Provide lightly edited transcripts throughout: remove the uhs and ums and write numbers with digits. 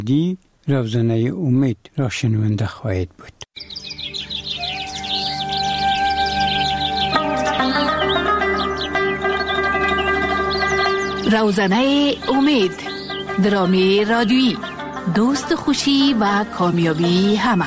دی روزنه امید را شنونده خواهید بود. روزنه امید، درامی رادیویی، دوست خوشی و کامیابی همه.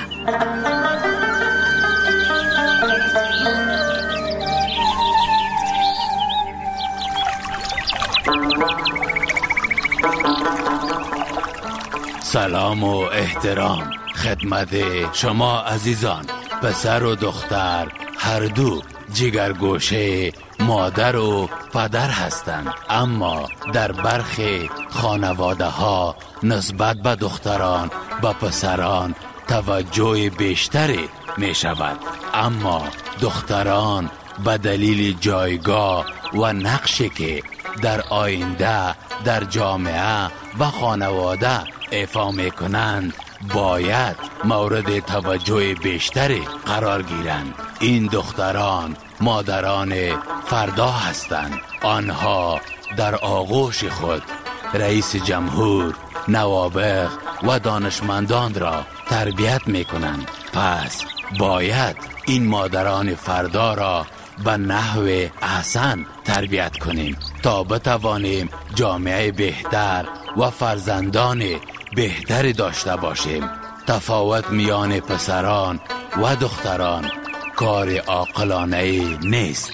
سلام و احترام خدمت شما عزیزان، پسر و دختر هر دو جگرگوشه مادر و پدر هستند، اما در برخی خانواده ها نسبت به دختران و پسران توجه بیشتری می شود، اما دختران به دلیل جایگاه و نقشی که در آینده در جامعه و خانواده ایفا می کنند باید مورد توجه بیشتری قرار گیرند. این دختران مادران فردا هستند. آنها در آغوش خود رئیس جمهور، نوابغ و دانشمندان را تربیت می کنند. پس باید این مادران فردا را به نحو احسن تربیت کنیم تا بتوانیم جامعه بهتر و فرزندان بهتری داشته باشیم. تفاوت میان پسران و دختران کار عاقلانه نیست.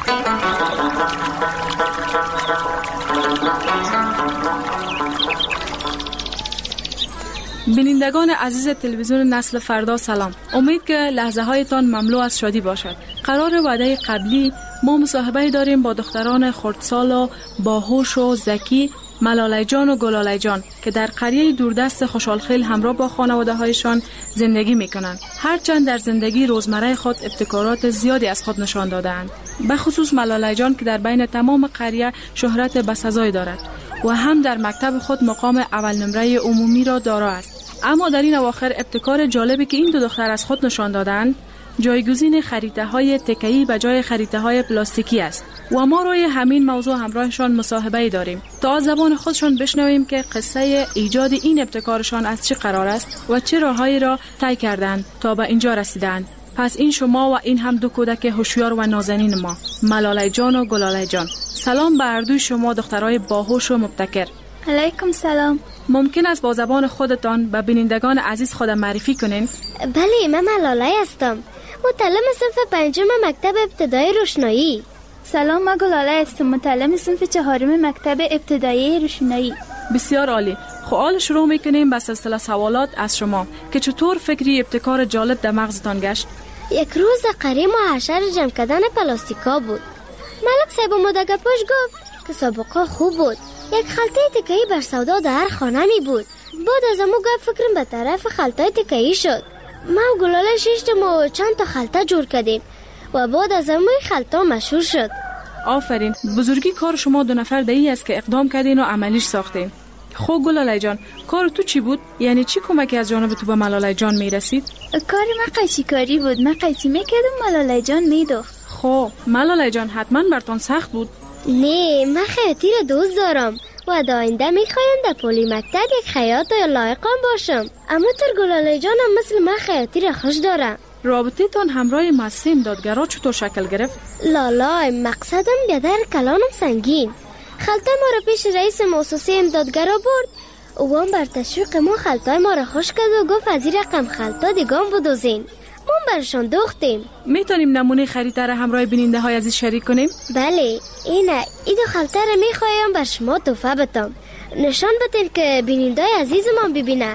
بینندگان عزیز تلویزیون نسل فردا سلام. امید که لحظه هایتان مملو از شادی باشد. قرار وعده قبلی ما مصاحبه داریم با دختران خردسال و باهوش و ذکی ملاله جان و گلاله جان که در قریه دوردست خوشحالخیل همراه با خانواده هایشان زندگی می کنند. هرچند در زندگی روزمره خود ابتکارات زیادی از خود نشان دادند، به خصوص ملاله جان که در بین تمام قریه شهرت بسزایی دارد و هم در مکتب خود مقام اول نمره عمومی را دارا است. اما در این اواخر ابتکار جالبی که این دو دختر از خود نشان دادند جایگزین خریطه های تکه‌ای به جای خریطه های پلاستیکی است و ما روی همین موضوع همراهشان مصاحبه داریم تا از زبان خودشان بشنویم که قصه ایجاد این ابتکارشان از چه قرار است و چه راههایی را طی کردند تا به اینجا رسیدند. پس این شما و این هم دو کودک هوشیار و نازنین ما، ملاله جان و گلاله جان. سلام به هر دوی شما دخترای باهوش و مبتکر. علیکم سلام. ممکن است با زبان خودتان به بینندگان عزیز خود معرفی کنین؟ بله، من ملاله هستم، متعلم صنف 5 مکتب ابتدایی روشنایی. سلام، من گلاله هستم، متعلم صنف 4 مکتب ابتدایی روشنایی. بسیار عالی. حالا شروع میکنیم به سلسله سوالات از شما که چطور فکری ابتکار جالب در مغزتان گشت؟ یک روز قریه محشر جمع کردن پلاستیکا بود. ملک صاحب مدگپوش گفت که سابقه خوب بود. یک خلطه تکه‌ای بر سودا در هر خانه می بود. بعد از امو گفت فکرم به طرف خلطه تکه‌ای شد. ما و گلاله شیشتم و چند تا خلطه جور کردیم و بعد از امو خلطه مشهور شد. آفرین. بزرگی کار شما دو نفر دایی است که اقدام کردین و عملیش ساختین. خب گلاله جان، کار تو چی بود؟ یعنی چی کمکی از جانب تو به ملاله جان میرسید؟ کار من قیچی کاری بود. من قیچی میکردم، ملاله جان میدوخت. خب ملاله جان حتما برتان سخت بود. نه، من خیاطی را دوست دارم و در آینده میخوایم در پلی مکتب یک خیاط لایقم باشم. اما تر گلاله جانم مثل من خیاطی را خوش دارم. رابطه تان همراه مؤسسه امدادگرا چطور شکل گرفت؟ لالا، مقصدم بیادر کلانم سنگین. خلطه ما را پیش رئیس مؤسسه امدادگرا برد و هم بر تشویق ما خلطه ما را خوش کرد و گفت از این رقم خلطه دیگام بدوزین. ما برشان دوختیم. میتونیم نمونه خریطه را همراه بیننده های عزیز شریک کنیم؟ بله، این دو خلطه را میخوایم بر شما تحفه بدم. نشان بدین که بیننده های عزیز ما ببینن.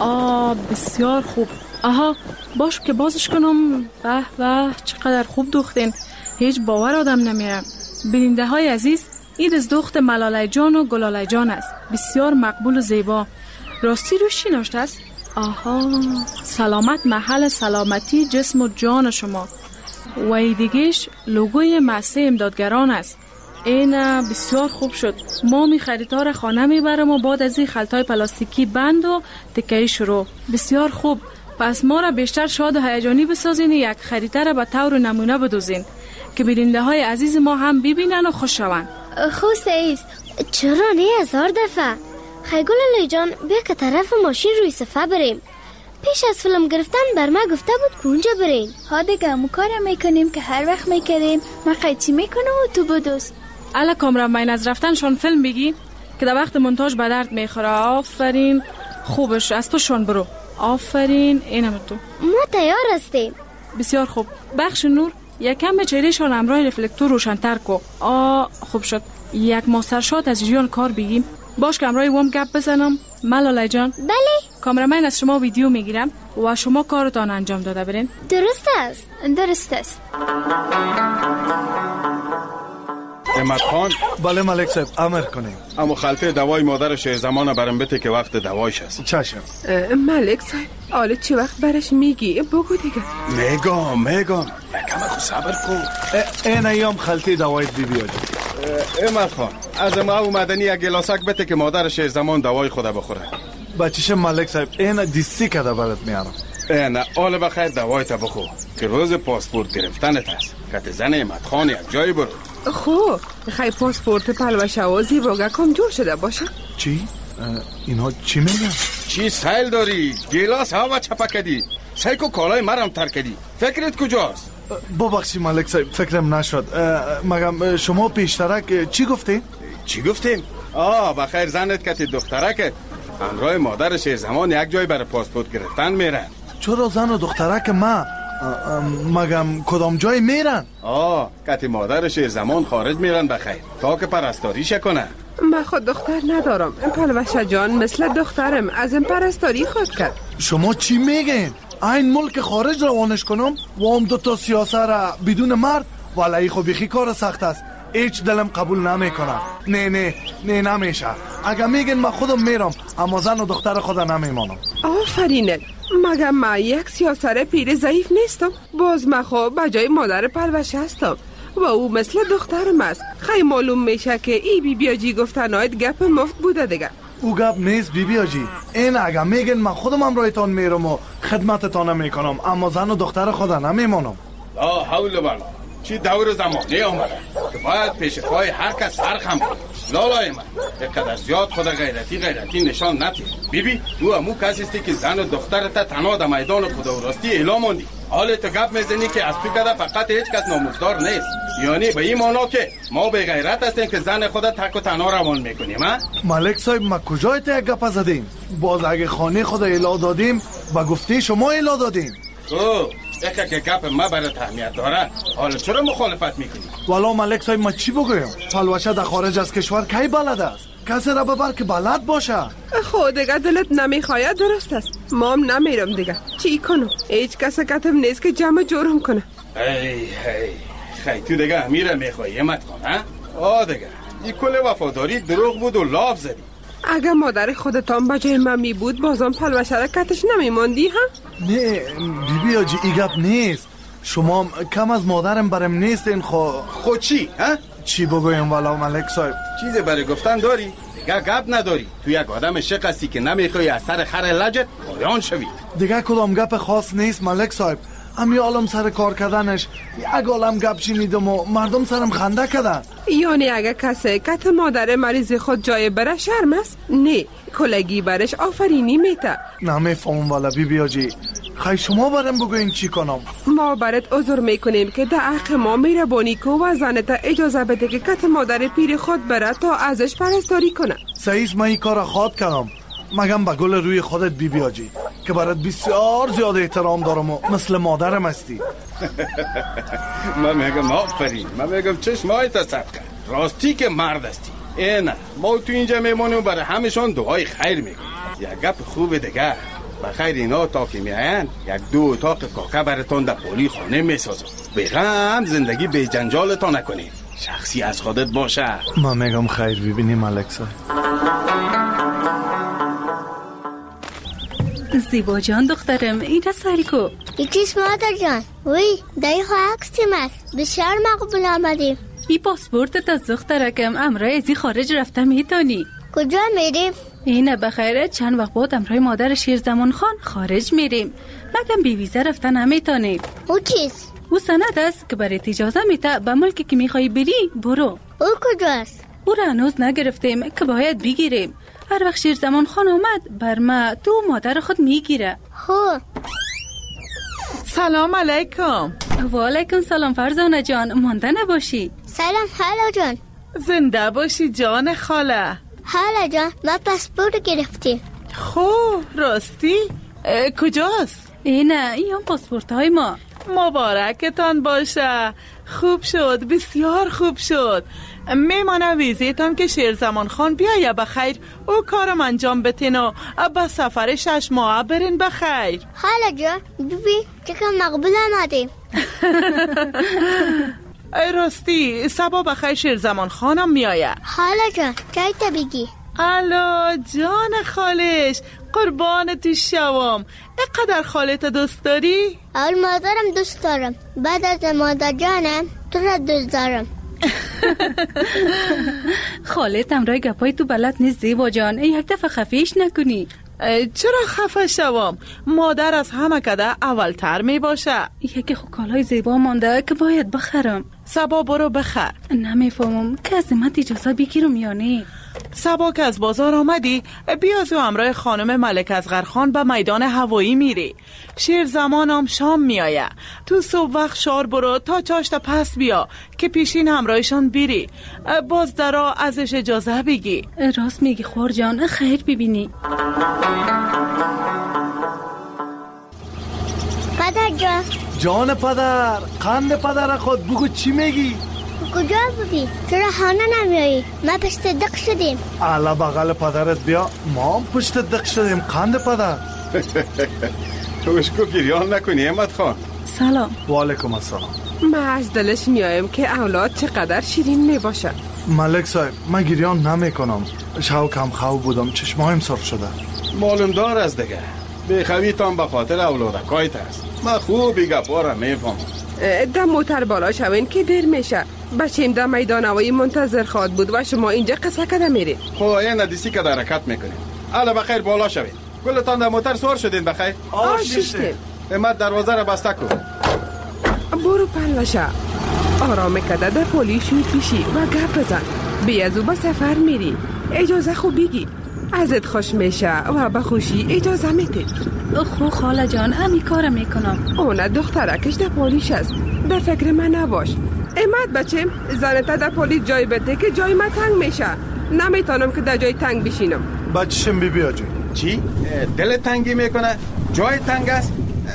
بسیار خوب. آها، باش که بازش کنم. به چقدر خوب دوختین. هیچ باور آدم نمیره. بیننده های عزیز، این از دخت ملاله جان و گلاله جان است. بسیار مقبول و زیبا. راستی روش چی نوشته است؟ آها، سلامت محل سلامتی جسم و جان شما. و ای دیگهش لوگوی مؤسسه امدادگران است. این بسیار خوب شد. ما می خریدار خانه میبرم و بعد از این خلطای پلاستیکی بند و تکه‌ای شروع. بسیار خوب. پس ما را بیشتر شاد و هیجانی بسازین، یک خریطه را به طور نمونه بدوزین که بیننده های عزیز ما هم ببینن و خوش شوند. خوست ایست. چرا نه 1000 دفعه. خیگل لی جان بیا که طرف ماشین روی صفحه بریم. پیش از فیلم گرفتن بر ما گفته بود که اونجا بریم. ها دیگه همون کارم میکنیم که هر وقت میکردیم. من قیچی میکنم و تو بدوست. الا کامرامین از رفتنشان فیلم بگی که در وقت مونتاژ به درد میخوره. آفرین خوبش از تو شون برو. آفرین اینم تو. ما تیار هستیم. بسیار خوب. بخش نور یکم به چهرهشان همراه رفلکتور روشن‌تر کو. خوب شد. یک ماسرشات از جیان کار بگیم. باش که همراه وام گپ بزنم. ملاله جان. بله. کامرامین از شما ویدیو میگیرم و شما کارتان انجام داده برین. درست است. درست است. احمد خان. بله ملک صاحب امر کنیم. اما خلطه دوای مادر شیر زمان برم بده که وقت دوایش هست. چشم. ملک صاحب حالا چه وقت برش میگی؟ بگو دیگه. میگم یکم خود صبر کن. این ایام خلطه دوایت بیاد. احمد خان از ما اومدنی یک گلاسک بده که مادر شیر زمان دوای خود بخوره. بچه‌ش ملک صاحب این دیستی کده برات میارم. نه حالا بخیر دوایت بخو که روز پاسپورت گرفتنت هست. کت زن احمد خان یک جایی برو. خب خیلی پاسپورت پلوشه و زیباگه کم جور شده باشه. چی؟ اینا چی میگن؟ چی سیل داری؟ گلاس هوا چپا کدی سیکو کالای مرم تر کدی. فکرت کجاست؟ ببخشی ملک صاحب فکرم نشد. مگم شما پیشترک چی گفتین؟ چی گفتیم؟ بخیر زنت کت دخترک همراه مادر شیر زمان یک جای برای پاسپورت گرفتن میرن. چرا زن و دخترک ما؟ مگم کدام جای میرن؟ کتی مادر شیر زمان خارج میرن بخیر تا که پرستاریش کنن. من خود دختر ندارم. پلوشه جان مثل دخترم از این پرستاری خود کرد. شما چی میگین؟ این ملک خارج روانش کنم و هم دوتا سیاسه را بدون مرد؟ ولی خب بیخی کار سخت است. هیچ دلم قبول نمیکنم. نه نمیشه. اگه میگین من خودم میرم اما زن و دختر خودم نمیمانم. آفرینه. مگه من یک سیاسر پیر ضعیف نیستم؟ باز من خب بجای مادر پلوشه هستم و او مثل دخترم است. خیلی معلوم میشه که ای بی بیاجی گفتنایت گپ مفت بوده دیگه. او گپ نیست بی بیاجی. این اگه میگین من خودم همراهتان میرم و خدمتتان میکنم اما زن و دختر خودم نمیمانم. لا حول ولا چی دور زمانه آمده که باید پیش پای هر کس سرخم کنی. لالای من یکقدر زیاد خود غیرتی نشان نتی. بیبی تو همو کسی استی که زن و دخترت تنها در میدان خدا و راستی اعلام موندی. حال تو گپ میزنی که از تو کده فقط هیچ کس ناموزدار نیست. یعنی به این معنا که ما به غیرت هستیم که زن خودت تک و تنها روان میکنیم. ملک صاحب ما کجای تا یک گپ زدیم؟ باز اگه خانه خود اعلام دادیم با گفته شما اعلام دادیم. اگه که گپ ما برات اهمیت داره حالا چرا مخالفت میکنی؟ والا ملک صاحب ما چی بگویم؟ پلوشه در خارج از کشور کی بلد است؟ کسی را ببر که بلد باشه. خود دیگه دلت نمیخواید درست است. ما هم نمیرم دیگه. چی کنم؟ هیچ کس کتم نیست که جمع جورم کنه. خیلی تو دیگه امیره میخوایی امت کن دیگه این کل وفاداری دروغ بود و لاف زدی. اگه مادر خودتان بجای من می بود بازم پلوشه را کتش نمیماندی ها؟ نه بیبی آجی ای گپ نیست. شما کم از مادرم برم نیستین. خود چی؟ چی بگویم والا ملک صاحب؟ چیزی برای گفتن داری؟ دیگه گپ نداری. تو یک آدم شق هستی که نمیخوای از سر خر لجت پایان شوی. دیگه کدام گپ خاص نیست ملک صاحب. امی عالم سر کار کردنش یک عالم گپ شنیدم و مردم سرم خنده کردن. یعنی اگه کسی کت مادر مریض خود جای بره شرم است؟ نه کلگی برش آفرینی میته. نمیفهمم والا بیبی آجی. خیلی شما برم بگوین چی کنم؟ ما برات عذر میکنیم که در حق ما میربانی کو و زنت اجازه بده که کت مادر پیر خود بره تا ازش پرستاری کنه. سعیس من این کار خواد کردم. مگم با گل روی خودت بیبی آجی که برات بسیار زیاد احترام دارم و مثل مادرم هستی. من میگم آفرین. من میگم چشمایت صدقه راستی که مرد هستی. نه ما تو اینجا میمونیم برای همشون دعای خیر میکنیم. یک گپ خوب دیگه بخیر اینا تا که میاین یک دو اتاق کاکا براتون در پولی خانه میسازم. بغم زندگی به جنجالتان نکنید. شخصی از خودت باشه. من میگم خیر ببینیم ملک صاحب. زیبا جان دخترم اینجا سری کو. یکیش مادر جان. وی دایی خواه اکسیم است. بسیار مقبول آمدیم. ای پاسپورتت از دخترکم امرای ازی خارج رفته میتونی. کجا میریم؟ اینه بخیره چند وقت بعد امرای مادر شیر زمان خان خارج میریم. مگم بی ویزا رفته نمیتونی. او چیست؟ او سند است که برای اجازه میته به ملکی که میخوای بری برو. او کجاست؟ او را هنوز نگرفتیم که باید بگیریم. هر وقت شیرزمان خان آمد بر ما تو مادر خود میگیره. خب سلام علیکم. و علیکم سلام فرزانه جان، مانده نباشی. سلام خاله جان. زنده باشی جان خاله. خاله جان ما پاسپورت گرفتیم. خوب راستی؟ کجاست؟ اینه این هم پاسپورت های ما. مبارکتان باشه. خوب شد، بسیار خوب شد. میمانه ویزیتان که شیرزمان خان بیایه بخیر او کارم انجام بتین و به سفر 6 ماه برین بخیر. خاله جان ببین چقدر مقبول آمدیم. راستی صبا بخیر شیرزمان خانم میایه. خاله جان چای تا بگی. الا جان خالش، قربان تو شوام. اقدر خالت دوست داری؟ اول مادرم دوست دارم، بعد از مادر جانم تو را دوست دارم. خالت امرای گپای تو بلد نیست زیبا جان، یک دفعه خفیش نکنی. چرا خفه شوام؟ مادر از همه کده اولتر می باشه. یکی خو کالای زیبا مانده که باید بخرم. صبا برو بخر. نمیفهمم که از من اجازه بگیرم یا نه. صبا که از بازار آمدی بیا تو همراه خانم ملک اصغرخان به میدان هوایی میری. شیرزمانم شام میایه. تو صبح وقت شار برو تا چاشت پس بیا که پیشین همراهشان بیری. باز درا ازش اجازه بگی. راست میگی خور جان، خیر ببینی. پدر جان. جان پدر، قند پدر خود بگو چی میگی؟ کجا بودی؟ چرا خانه نمیایی؟ ما پشت دق شدیم. علا بغل پدرت بیا، ما هم پشت دق شدیم. قند پدر. توشکو گریان نکنی احمد خان. سلام. و علیکم السلام. ما از دلش میایم که اولاد چقدر شیرین میباشه. ملک صاحب من گریان نمیکنم، شو کم خو بودم، چشمایم سرخ شده. معلوم دار از دیگه بخویتان به خاطر اولادکایت است. من خوبی گپا را میفهمم. در موتر بالا شوین که دیر میشه. بچیم در میدان هوایی منتظر خواد بود و شما اینجا قصه کده میرین. خب این ندیسی که در حرکت میکنیم. حالا بخیر بالا شوین. کلتان در موتر سوار شدین بخیر؟ شیشتیم. احمد دروازه را بسته کن. برو پلوشه. آرام کده در پولیشوی پیشی و گپ بزن. بیازو به سفر میری. اجازه خوب بگی. ازت خوش میشه و به خوشی اجازه میده. خو خاله جان امی کار میکنم. اونه دخترکش در پولیش است. در فکر من نباش. احمد بچیم زنتا در پولیس جای بده که جای من تنگ میشه. نمیتونم که در جای تنگ بشینم. بچشم بی بیا جای. چی؟ دل تنگی میکنه؟ جای تنگ است؟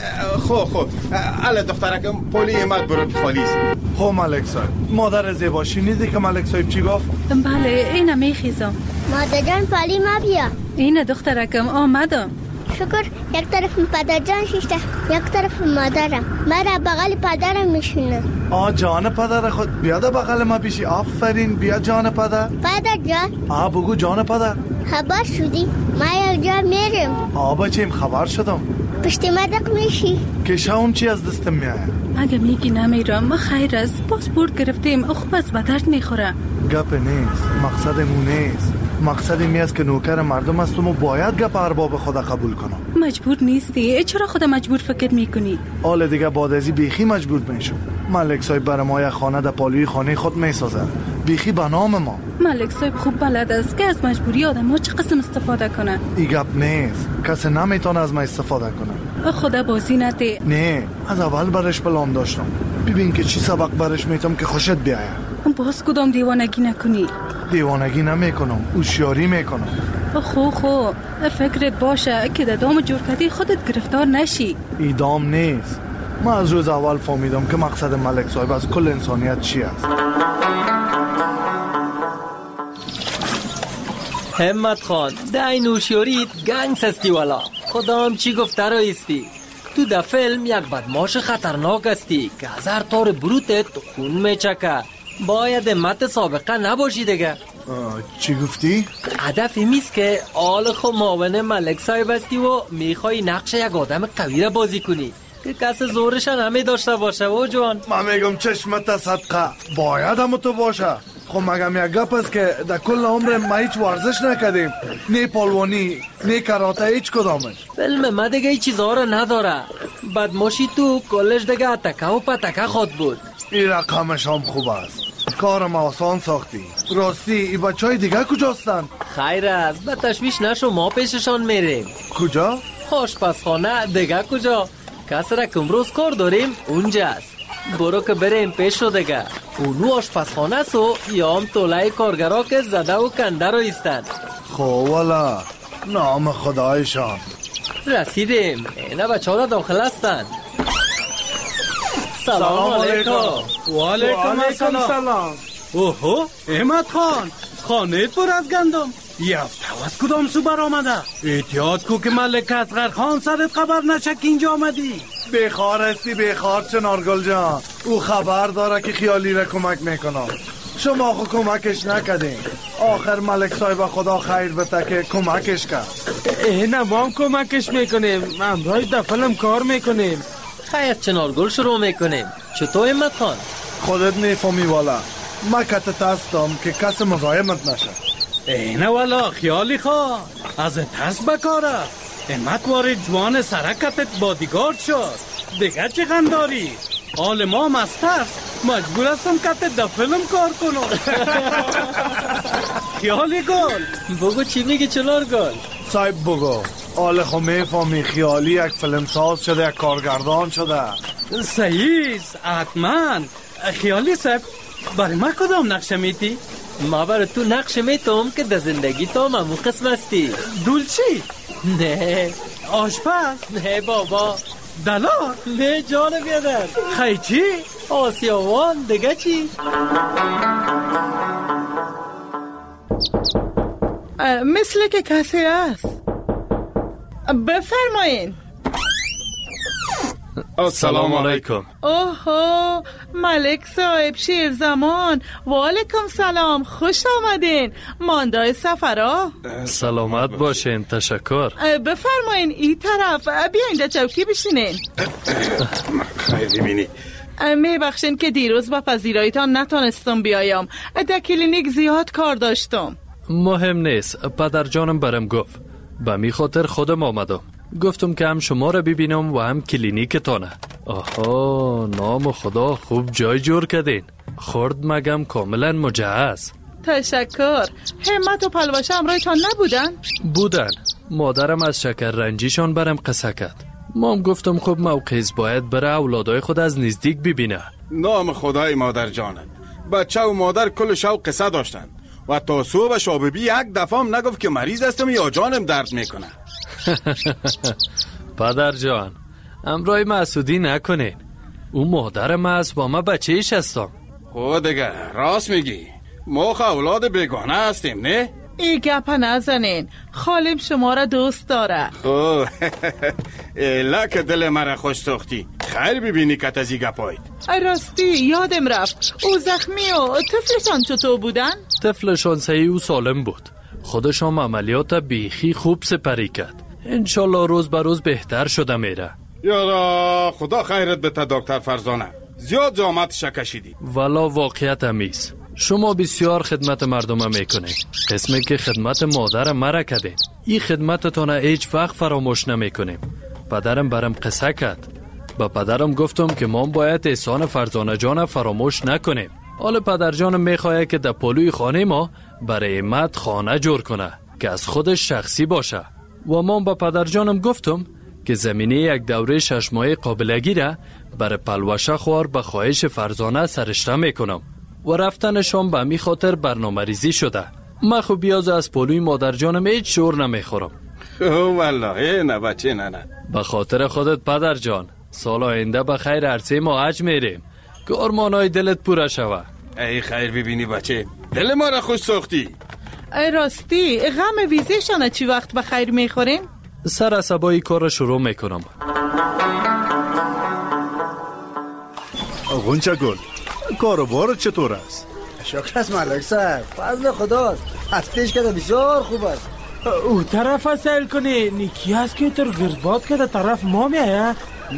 خب اله دخترکم پولی احمد برو پولیس. خب ملک صاحب مادر زیبا شنیدی که ملک صاحب چی گفت؟ بله اینه میخیزم. مادر جان پالی ما بیا. اینه دخترکم آمدم. شکر یک طرف پدر جان شیشته یک طرف مادرم. مرا بغل پدرم میشونه. جان پدر خود بیا در بغل ما بیشی. آفرین بیا جان پدر. پدر جان. بگو جان پدر. خبر شدی؟ ما یک جا میرم. بچیم خبر شدم. پشت مدق میشی؟ که شاون چی از دستم میایه؟ اگه میگی نمیرم ما خیر است. پاسپورت گرفتیم خوب از به درد میخوره. گپ نیست، مقصدمون نیست. مقصد این است که نوکر مردم هستم و باید گپ ارباب خدا قبول کنم. مجبور نیستی؟ چرا خدا مجبور فکر میکنی؟ حال دیگه بعد ازی بیخی مجبور میشم. ملک صاحب برای ما یک خانه در پالوی خانه خود میسازه، بیخی به نام ما. ملک صاحب خوب بلد است که از مجبوری آدم ها چه قسم استفاده کنه. ای گپ نیست، کسی نمیتونه از ما استفاده کنه. خدا بازی نده. نه از اول برش پلان داشتم. ببین که چی سبق برش میتم که خوشت بیایه. باز کدام دیوانگی نکنی؟ دیوانگی نمیکنم، هوشیاری میکنم. خو فکرت باشه که در دام جور کردی خودت گرفتار نشی. ایدام نیست. من از روز اول فهمیدم که مقصد ملک صاحب از کل انسانیت چی است. همت خان دای نوشیاریت گنگس استی والا. خدام چی گفته رایستی؟ تو در فیلم یک بدماش خطرناک استی که از هر طور بروتت خون میچکه. باید همت سابقه نباشی دیگه. چی گفتی؟ هدف میست که آل خو معاون ملک صاحب استی و میخوای نقش یک آدم قوی را بازی کنی که کس زورش نمی داشته باشه و جوان. من میگم چشمت صدقه باید هم تو باشه. خب مگم یک گپ است که در کل عمر ما هیچ ورزش نکردیم، نه پالوانی نه کراته، هیچ کدامش. فیلم ما دیگه ای چیزها را نداره. بدماشی تو کلش دیگه اتکه و پتکه خود بود. این رقمش هم خوب است. کارم آسان ساختی. راستی این بچه های دیگه کجاستن؟ خیر است، به تشویش نشو، ما پیششان میریم. کجا؟ آشپزخانه. دیگه کجا؟ کس را که امروز کار داریم اونجاست. برو که بریم پیش رو دیگه. اونو آشپزخانه سو یا هم طولای کارگرا که زده و کنده رو ایستن. خب والا نام خدایشان. رسیدیم. اینه بچه ها را داخل هستن. سلام علیکم. و علیکم سلام. اوهو احمد خان، خانه پر از گندم. یفته از کدام سو بر آمده؟ احتیاط کو که ملک اصغر خان سرت خبر نشه که اینجا آمدی. بخار هستی بخار چنارگل جان. او خبر داره که خیالی را کمک میکنم. شما خو کمکش نکدین. آخر ملک صاحب خدا خیر بده که کمکش کرد. نه ما هم کمکش میکنیم. امروز در فیلم کار میکنیم. خیر چنارگل شروع میکنیم. چطور احمد خان؟ خودت میفهمی والا. ما کتت هستم که کس مزاحمت نشه. نه والا خیالی خواه از ترس بکاره. احمد وارد جوان سرکتت بادیگارد شد. دیگه چه غنداری؟ حال ما هم از ترس مجبور هستم کتت در فیلم کار کنم. خیالی گل بگو چی میگی چنارگل؟ صاحب بگو. حال خو میفهمی خیالی یک فیلم ساز شده، یک کارگردان شده. صحیح حتما. خیالی صاحب برای ما کدام نقشه میتی؟ ما برای تو نقشه میتم که در زندگی تو همون قسم هستی. دولچی؟ نه. آشپز؟ نه بابا. دلار؟ نه جان بیادر. خیچی؟ آسیاوان. دیگه چی؟ مثل که کسی است. بفرمایین. السلام علیکم. اوهو ملک صاحب شیرزمان. و علیکم سلام، خوش آمدین. ماندای سفرا. سلامت باشین. تشکر. بفرمایین این طرف. بیاین در چوکی بشینین. خیر ببینی. میبخشین که دیروز با پذیراییتان نتونستم بیایم. در کلینیک زیاد کار داشتم. مهم نیست. پدر جانم برم گفت. به می خاطر خودم آمدم. گفتم که هم شما را ببینم و هم کلینیکتانه. آها نام خدا، خوب جای جور کردین. خورد مگم کاملا مجهز. تشکر. همت و پلوشه همراهتان نبودن؟ بودن. مادرم از شکر رنجیشان برم قصه کرد. مام گفتم خب موقعیز باید بره اولادای خود از نزدیک ببینه. نام خدای مادر جانت. بچه و مادر کل شب قصه داشتن و تا صبح شاببی یک دفعه هم نگفت که مریض هستم یا جانم درد میکنه. پدر جان امرای مسعودی نکنین. او مادرم است و ما بچه ایش هستم. خود دیگه راست میگی. ما اولاد بیگانه هستیم نه؟ ای گپ نزنین. خالم شما را دوست داره. اوه ایلا که دل مرا خوش ساختی. خیر ببینی که تزی گپایید. راستی یادم رفت. او زخمی و طفلشان چطور بودن؟ طفلشان صحیح و سالم بود. خودشان عملیات بیخی خوب سپری کرد. انشالله روز به روز بهتر شده میره. یارا خدا خیرت بده دکتر فرزانه. زیاد زحمتش کشیدی. والا واقعیت همیست. شما بسیار خدمت مردم میکنید. قسمی که خدمت مادر مرا کردین. این خدمتتان هیچ وقت فراموش نمیکنیم. پدرم برم قصه کرد. با پدرم گفتم که ما باید احسان فرزانه جان فراموش نکنیم. حالا پدر جانم میخواه که در پلوی خانه ما برای احمد خانه جور کنه که از خودش شخصی باشه. و ما با پدر جانم گفتم که زمینه یک دوره 6 ماهه قابلگی را برای پلوشه خوار به خواهش فرزانه سرشته میکنم و رفتنشان به می خاطر برنامه ریزی شده. من خب بیاز از پلوی مادر جانم هیچ شور نمیخورم. والله نه بچه نه. به خاطر خودت پدر جان سال آینده به خیر عرصه ما حج میریم که ارمانای دلت پوره شوه. ای خیر ببینی بچه، دل ما را خوش ساختی. راستی غم ویزهشانه چی وقت به خیر میخوریم؟ سر عصبایی کار شروع میکنم. غنچه گل کاروبار چطور است؟ شکر است ملک صاحب، فضل خداست. از پیش کده بسیار خوب است. او طرف سیل کنی نیکی است که تر گردباد که در طرف ما میایه.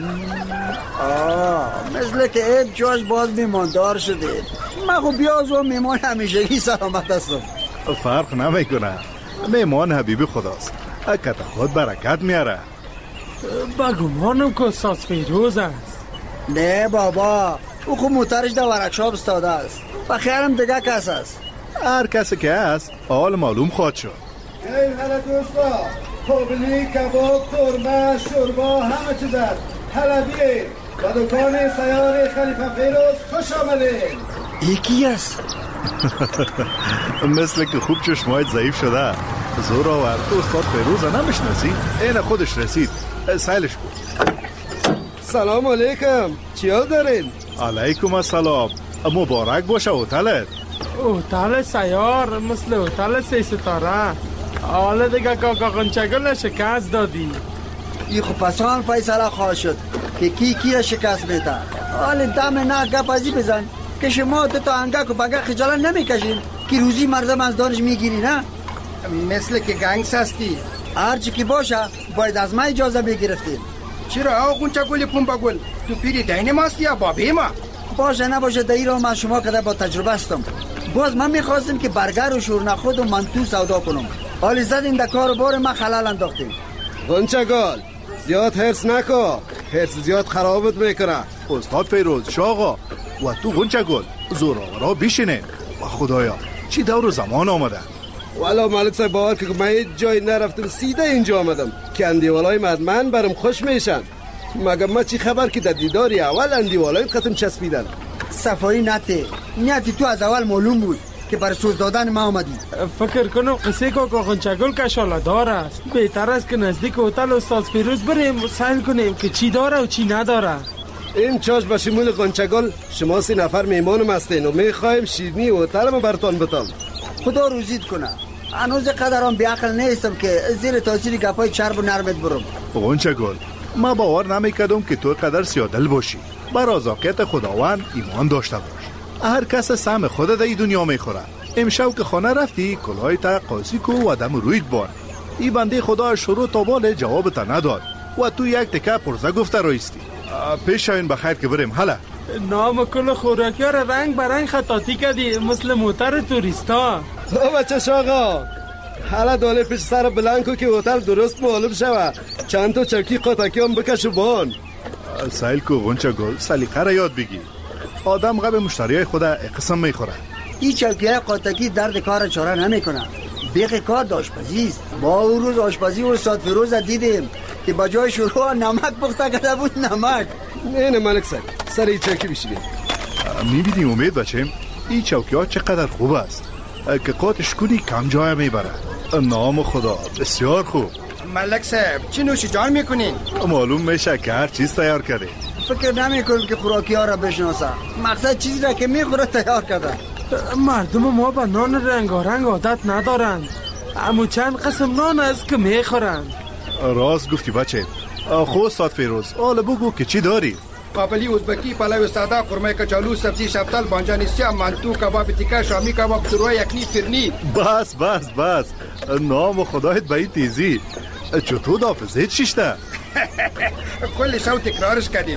مثل که این چاش باز میماندار شده. من خب بیاز و میمان همیشگی سلامت هستم. فرق نمیکنه، میمان حبیب خداست. اکت خود برکت میاره. بگمانم که ساز فیروز است. نه بابا، او خود موترش در ورکشاپ استاده است و خیرم دیگه کس است. هر کسی که است حال معلوم خواهد شد. ای هلا دوستا، کابلی، کباب، قرمه، شوربا، همه چیز است. حلبی و دکان سیار خلیفه فیروز خوش آمدید. یکی است. مثل که خوب چشمایت ضعیف شده. زور آورد تو استاد فیروز نمیشناسی؟ این خودش رسید. سیلش کن. سلام علیکم، چی حال دارین؟ علیکم السلام. مبارک باشه هتلت. هتل سیار مثل هتل 3 ستاره. حالا دیگه کاکا غنچگل شکست دادی. ای خب پسان فیصله خواهد شد که کی را شکست میده. حالا دم نه گپ ازی بزن که شما تا انگک و بگه خجالت نمیکشین که روزی مردم از دانش میگیری. نه مثل که گنگس هستی. هرچی که باشه باید از ما اجازه بگرفتیم. چرا آقا غنچگل پنبه گل؟ تو پیری دین ماستی یا بابی ما؟ باشه نباشه دایی را من شما کده با تجربه هستم. باز من میخواستم که برگر و شورنخود و منتو سودا کنم. حالی زدین در کار بار ما خلال انداختیم. غنچگل زیاد حرص نکن، حرص زیاد خرابت میکنه. استاد فیروز شاغا و تو غنچگل زورآورا بشینین. و خدایا چی دور زمان آمده. والا مالک صاحب باور که من هیچ جای نرفتم سیده اینجا آمدم که اندیوالای مدمن برم خوش میشن. مگه ما چی خبر که در دیداری اول اندیوالای ختم چسبیدن. صفایی نیتی تو از اول معلوم بود که برای سوز دادن ما آمدی. فکر کنم قصه کاکا غنچگل کشاله دار است. بهتر است که نزدیک هتل استاد فیروز بریم سیل کنیم که چی داره و چی نداره. این چاش به شمول غنچگل شما 3 نفر میمانم هستین و میخوایم شیرینی هتلمو براتون بتم. خدا روزیت کنه. هنوز قدرم بیعقل نیستم که زیر تاثیر گپای چرب و نرمت برم. غنچگل ما باور نمیکردم که تو قدر سیادل باشی. بر رضاقت خداوند ایمان داشته باش. هر کس سهم خود در دنیا میخوره. امشب که خانه رفتی کلاه تا قاسی کو و دم رویت بار. این بنده خدا شروع تا بال جواب تا نداد و تو یک تکه پرزه گفته رایستی. پیش شاین بخیر که بریم. حالا نام کل خوراکی ها را رنگ برنگ خطاطی کردی مثل موتر توریستا. بچه شاقا حالا داله پیش سر بلنکو که هتل درست معلوم شوه. چند تا چوکی قطاکی هم بکشو بان. سایل کو غنچگل سلیقه را یاد بگی. آدم غب مشتریای خود قسم میخوره. این چوکی قطاکی درد کار چاره نمیکنه. بیخ کار آشپزی است. ما اون روز آشپزی و استاد فیروز دیدیم که با جای شروع نمک پخته کرده بود. نمک نه ملک صاحب سر این چوکی بشینیم. میبینی امید بچیم این چوکی ها چقدر خوب است که قاتش کنی کم جای میبره. نام خدا بسیار خوب. ملک صاحب چی نوشی جان میکنین؟ معلوم میشه که هر چیز تیار کرده. فکر نمیکنم که خوراکی ها را بشناسه. مقصد چیزی را که میخوره تیار کرده. مردم ما به نان رنگارنگ عادت ندارند. اما چند قسم نان است که میخورند. راست گفتی بچه. خود استاد فیروز حالا بگو که چی داری؟ قابلی ازبکی پلو ساده قرمه کچالو سبزی شفتل بانجانیستی منتو کباب تیکه شامی کباب شروع یکنی فرنی. بس نام خدایت به این تیزی. چطور دافزه چیشته؟ کلی شو تکرارش کردیم.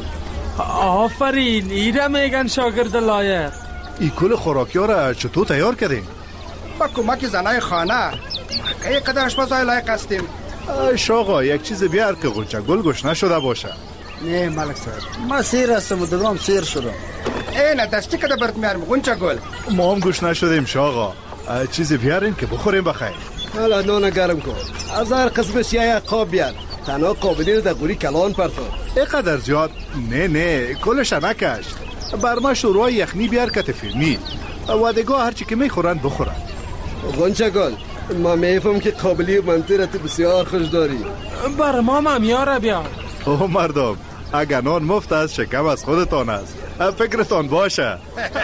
آفرین ایره میگن شاگرد لایق. این کل خوراکی ها را چطور تیار کردیم؟ با کمک زنای خانه. که قدر اشپزای لایق هستیم. شاقا یک چیز بیار که غنچگل گشنه شده باشه. نه ملک صاحب ما سیر هستم و دگرام سیر شدم. نه دستی کده برد میارم غنچگل. ما هم گشنه شدیم شاقا. چیزی بیارین که بخوریم بخیر. حالا نان گرم کن. از هر قسمش یک قاب بیار. تنها قابلی رو در قوری کلان پرتون. اینقدر زیاد؟ نه کلش نکش. بر ما شروع یخنی بیار که تفیرنی و دگاه هرچی که میخورن بخورن. غنچگل ما میفهم که قابلی و منطقه بسیار خوش داری. بر ما ممیاره بیار. اوه مردم اگر نان مفت است شکم از خودتان است. فکرتان باشه.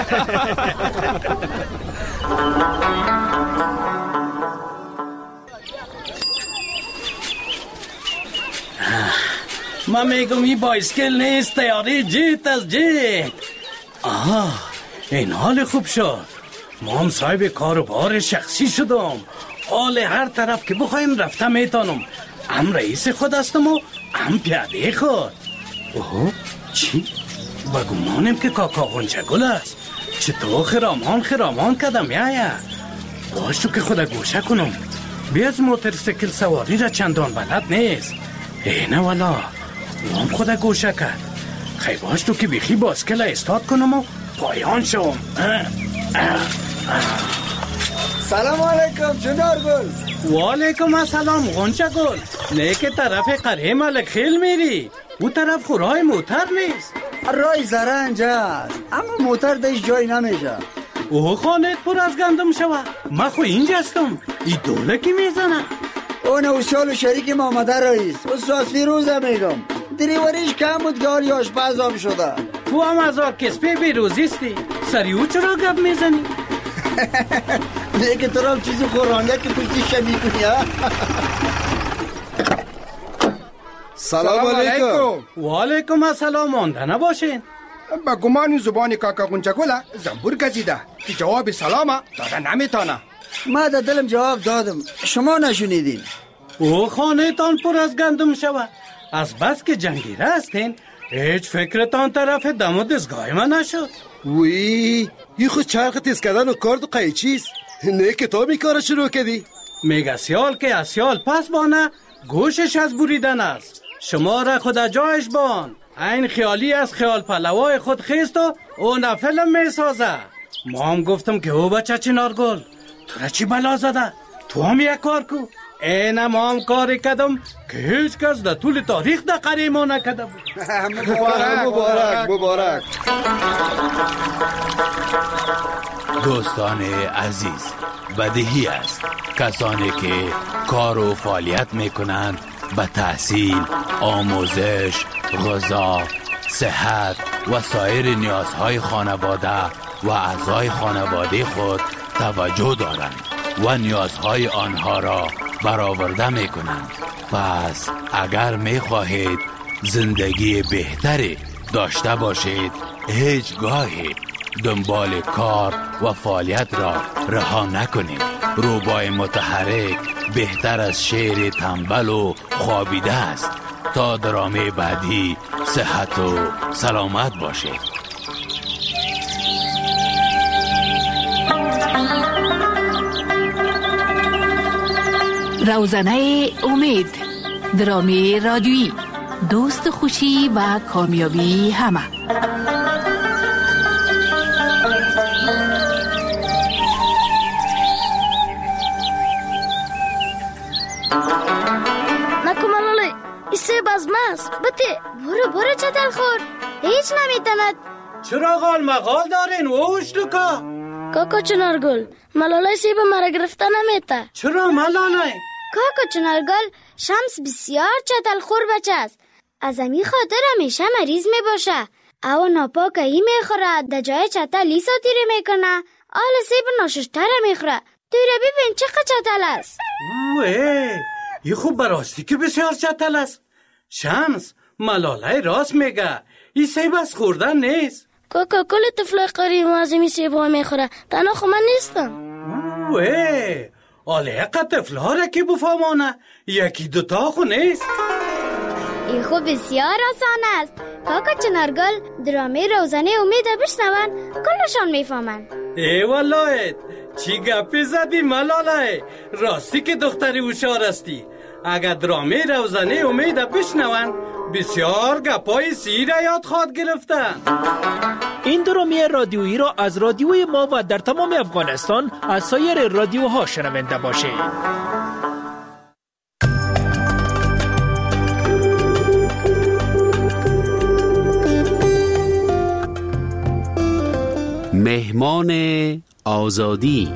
من میگم این بایسکل نیست تیاری جیت از جیت. این حال خوب شد. ما هم صاحب کاروبار شخصی شدم. حال هر طرف که بخوایم رفته میتانم. هم رئیس خود هستم و هم پیاده خود. اوه چی؟ بگمانم که کاکا غنچگل است. چطور خرامان کدم یایا. باشو که خدا گوشه کنم. بیاز موترسیکل سواری را چندان بلد نیست. اینه والا هم خدا گوشه کرد. خیباش تو که بیخی باسکل استاد کنم و پایان شوم. سلام علیکم چنار گل. و علیکم السلام غنچه گل. نه که طرف قریه ملک خیل میری، او طرف خورای موتر نیست. رای زرنج است اما موتر دایش جای نمیشه. اوه خانت پر از گندم شوه. من خو اینجا هستم. ای دوله کی میزنه؟ اون اوسیال و شریک ما آمده رئیس استاد فیروزه میگم. دریوریش کم بود که آری آشپز آب شده. تو هم از آرکسپی بیروزیستی. سری او چرا گپ میزنی؟ نه که تو را چیزی خورانگه که پشتی شمی کنی. سلام علیکم. و علیکم السلام. مانده نباشین. با گمان زبان کاکا غنچگله زنبور گزیده که جواب سلامه داده نمیتانه. ما در دلم جواب دادم شما نشونیدین. او خانه تان پر از گندم شوه. از بس که جنگیره هستین هیچ فکرتان طرف دم و دستگاه من نشد. وی این خود چرخ تیز کردن و کارد و قیچیست. نه که تو می کار شروع کردی. میگه سیال که از سیال پس بانه گوشش از بریدن است. شما را خود جایش بان. این خیالی از خیال پلوای خود خیست و اون فیلم میسازه. ما هم گفتم که او بچه چنارگل تو را چی بلا زده؟ تو هم یک کار کو. این ما هم کاری کردم که هیچ کس در طول تاریخ در قریه ما نکرده بود. مبارک مبارک. دوستان عزیز، بدیهی است کسانی که کار و فعالیت میکنند به تحصیل، آموزش، غذا، صحت و سایر نیازهای خانواده و اعضای خانواده خود توجه دارند و نیازهای آنها را برآورده میکنند. پس اگر میخواهید زندگی بهتری داشته باشید هیچگاهی دنبال کار و فعالیت را رها نکنید. روبای متحرک بهتر از شعر تنبل و خوابیده است. تا درامه بعدی صحت و سلامت باشید. روزنه امید، درامه رادیویی، دوست خوشی و کامیابی همه. نکمالالی ایسه بازماست بته برو چتل خور هیچ نمیتند. چرا غال مغال دارین ووش لکا؟ کاکا چنارگل ملالای سیب مرا گرفته نمیته. چرا ملالای؟ کاکا چنارگل شمس بسیار چتل خور بچه است. از امی خاطر همیشه مریض می باشه. او ناپاک ای میخوره در جای چتل لی ساتیری میکنه. آل سیب ناششتر میخوره. دوره ببین چقدر چتل است. ای خوب براستی که بسیار چتل است. شمس ملالای راست میگه. این سیب از خوردن نیست. کاکا کل طفل قریب معظمی سیب ها میخوره. تنها خو من نیستم. آله اقا طفل ها را که بفهمانه یکی دوتا خو نیست. این خو بسیار آسان است. کاکا چنارگل درامه روزنه امید بشنون کلشان میفهمن. ای والله چی گپی زدی ملالای. راستی که دختری هوشیار استی. اگر درامه روزنه امید بشنون بسیار گپای سیر یاد خواد گرفتن. این درامه رادیویی را از رادیوی ما و در تمام افغانستان از سایر رادیوها شنونده باشید. مهمان آزادی.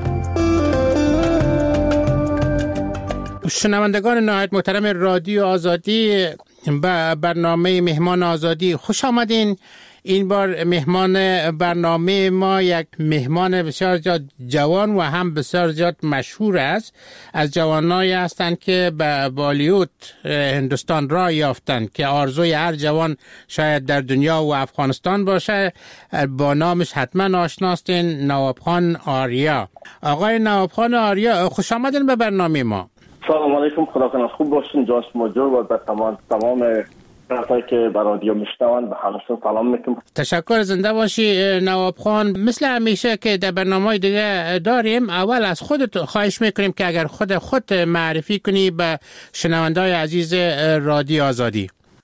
شنوندگان نهایت محترم رادیو آزادی به برنامه مهمان آزادی خوش آمدین. این بار مهمان برنامه ما یک مهمان بسیار زیاد جوان و هم بسیار زیاد مشهور است. از جوانایی هستند که به بالیوود هندوستان را یافتند که آرزوی هر جوان شاید در دنیا و افغانستان باشه. با نامش حتما آشناستین، نواب خان آریا. آقای نواب خان آریا خوش آمدین به برنامه ما. سلام علیکم، خدا کنه خوب باشین. جان شما جور و به تمام کسایی که به رادیو میشنون به همشون سلام میکنم. تشکر، زنده باشی نواب خان. مثل همیشه که در برنامه‌های دیگه داریم، اول از خودت خواهش میکنیم که اگر خود معرفی کنی به شنونده‌های عزیز رادیو آزادی.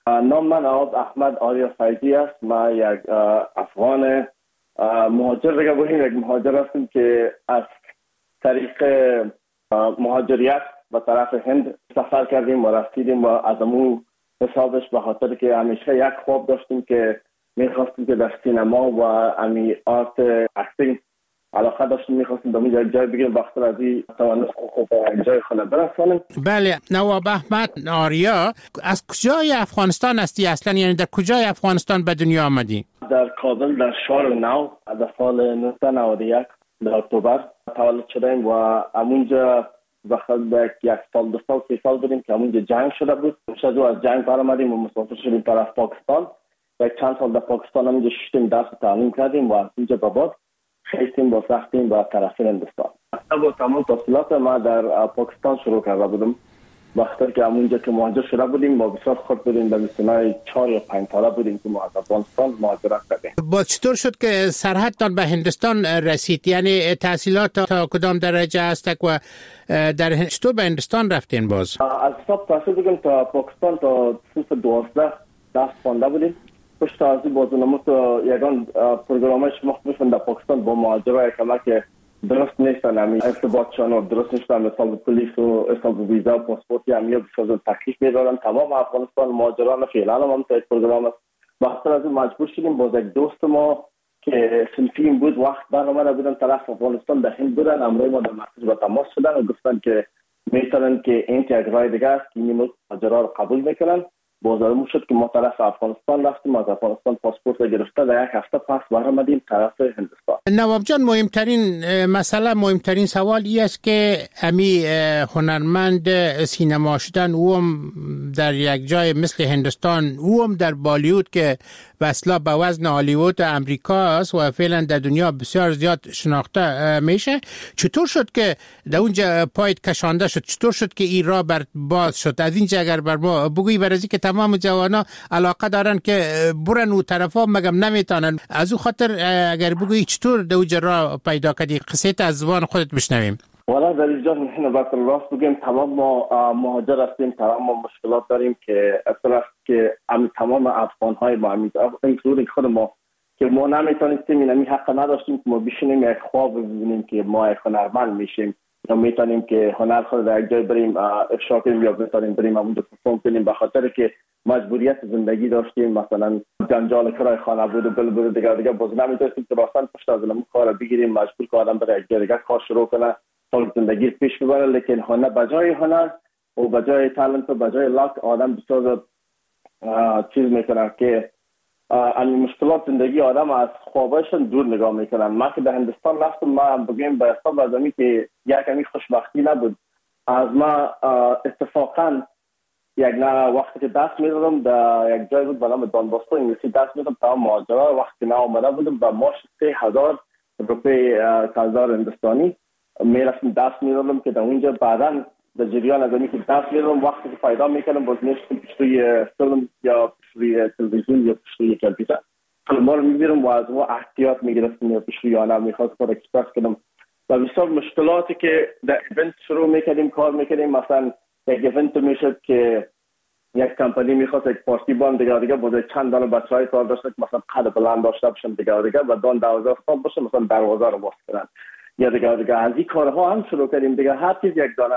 نام من احمد آریا فیضی است. ما یک افغان مهاجر دیگه بودیم، یک مهاجر هستیم که از طریق مهاجریت به طرف هند سفر کردیم و رسیدیم و از امو حسابش به خاطر که همیشه یک خواب داشتیم که میخواستیم که در سینما و امی آرت اکتینگ علاقه داشتیم، میخواستیم در یک جای بگیریم بخاطر از این توانست خوب یک جای خونه برسانیم. بله، نواب احمد آریا از کجای افغانستان هستی اصلا؟ یعنی در کجای افغانستان به دنیا آمدی؟ در کابل در شهر نو در سال 1991 در اکتبر تولد شدیم و امونجا بخاطر یک سال دو سال سه سال بودیم که امونجا جنگ شده بود. شد از جنگ برآمدیم و مسافر شدیم طرف پاکستان. یک چند سال در پاکستان امونجا شدیم، درس تعلیم کردیم و از اینجا به بعد خیستیم با سختیم به طرف هندوستان. با تمام تحصیلات ما در پاکستان شروع کرده بودم. وقتی که همونجا که مهاجر شده بودیم ما بسیار خود بودیم، در سنای 4 یا 5 ساله بودیم که ما از افغانستان مهاجرت کردیم. با چطور شد که سرحدتان به هندوستان رسید؟ یعنی تحصیلات تا کدام درجه هست و در چطور به هندوستان رفتین باز؟ از حساب تحصیل بودیم تا پاکستان تا صنف 12 درس خوانده بودیم. پشت از این بازنامه تو یگان پروگرامش مختلفن در پاکستان با مهاجرای که درست نیستن، همین ارتباطشان و درست نیستن، مثلا پلیس و اصلا ویزا و پاسپورت همین بسیار تکلیف میدارن. تمام افغانستان مهاجران فعلا هم تا یک پروگرام است. وقتی از مجبور شدیم باز یک دوست ما که صنفیم بود وقت برآمده بودن طرف افغانستان در هند بودن، امروز ما در مرکز با تماس شدن و گفتن که میتونن که این یک راه دیگه است که این مهاجرا رو قبول میکنن. بازارمون شد که ما طرف افغانستان رفتیم، از افغانستان پاسپورت گرفته در یک هفته پس برآمدیم طرف هندوستان. نواب جان، مهمترین سوال ای است که امی هنرمند سینما شدن اوم در یک جای مثل هندوستان، اوم در بالیوود که اصلا به وزن هالیوود امریکا است و فعلا در دنیا بسیار زیاد شناخته میشه، چطور شد که در اونجا پایت کشانده شد؟ چطور شد که این راه بر باز شد؟ از اینجا اگر بر ما بگویی، برای که تمام جوانا علاقه دارن که برن اون طرفا مگم نمیتونن، از اون خاطر اگر بگویی چطور در اونجا راه پیدا کردی، قصه از زبان خودت بشنویم. والا در اینجا نباید راست بگیم، تمام ما مهاجر هستیم، تمام ما مشکلات داریم که اصلا که تمام افغان های ما اینکلودینگ خود ما که ما نمیتونستیم، این حق نداشتیم که ما بشینیم یک خواب ببینیم که ما یک هنرمند میشیم یا میتونیم که هنر خود در یک جای بریم افشا کنیم یا بتونیم بریم اونجا پرفورم کنیم، به خاطر که مجبوریت زندگی داشتیم، مثلا جنجال کرای خانه بود و بود دیگه باز نمیتونستیم که راستن پشت از اون کار بگیریم، مجبور که آدم بره یک جای دیگه کار شروع کنه تا زندگی پیش ببره. لیکن هنر بجای هنر و بجای تالنت و بجای لاک آدم بسیار چیز میکنه که این مشکلات زندگی آدم از خوابشون دور نگاه میکنن. ما که در هندوستان رفتم، ما بگیم به حساب از امی که یک کمی خوشبختی نبود از ما اتفاقا یک وقتی که دست میدادم در یک جای بود به نام دانباستو انگلیسی دست میدادم تا مهاجرا وقتی نه آمده بودم با ماش 3000 روپیه کالدار هندوستانی میرفتم دست میدادم که در اونجا بعدا در جریان از امی که دست میدادم وقتی که پیدا میکنم باز میشتم پشتوی فیلم یا پشتوی تلویزیون یا پشتوی کامپیوتر فیلم‌ها رو میگیرم و از او احتیاط میگرفتم یا پشتوی آنها میخواست خود اکسپرس کنم و بسیار مشکلاتی که در ایونت شروع میکردیم کار میکردیم. مثلا یک ایونت میشد که یک کمپانی میخواست یک پارتی بان دیگه باز چند دانه بچهای کار داشته که مثلا قد بلند داشته باشن دیگه و دان 12 سال باشه مثلا دروازه رو باز کنن یا دیگه از این کارها هم شروع کردیم دیگه. هر چیز یک دانه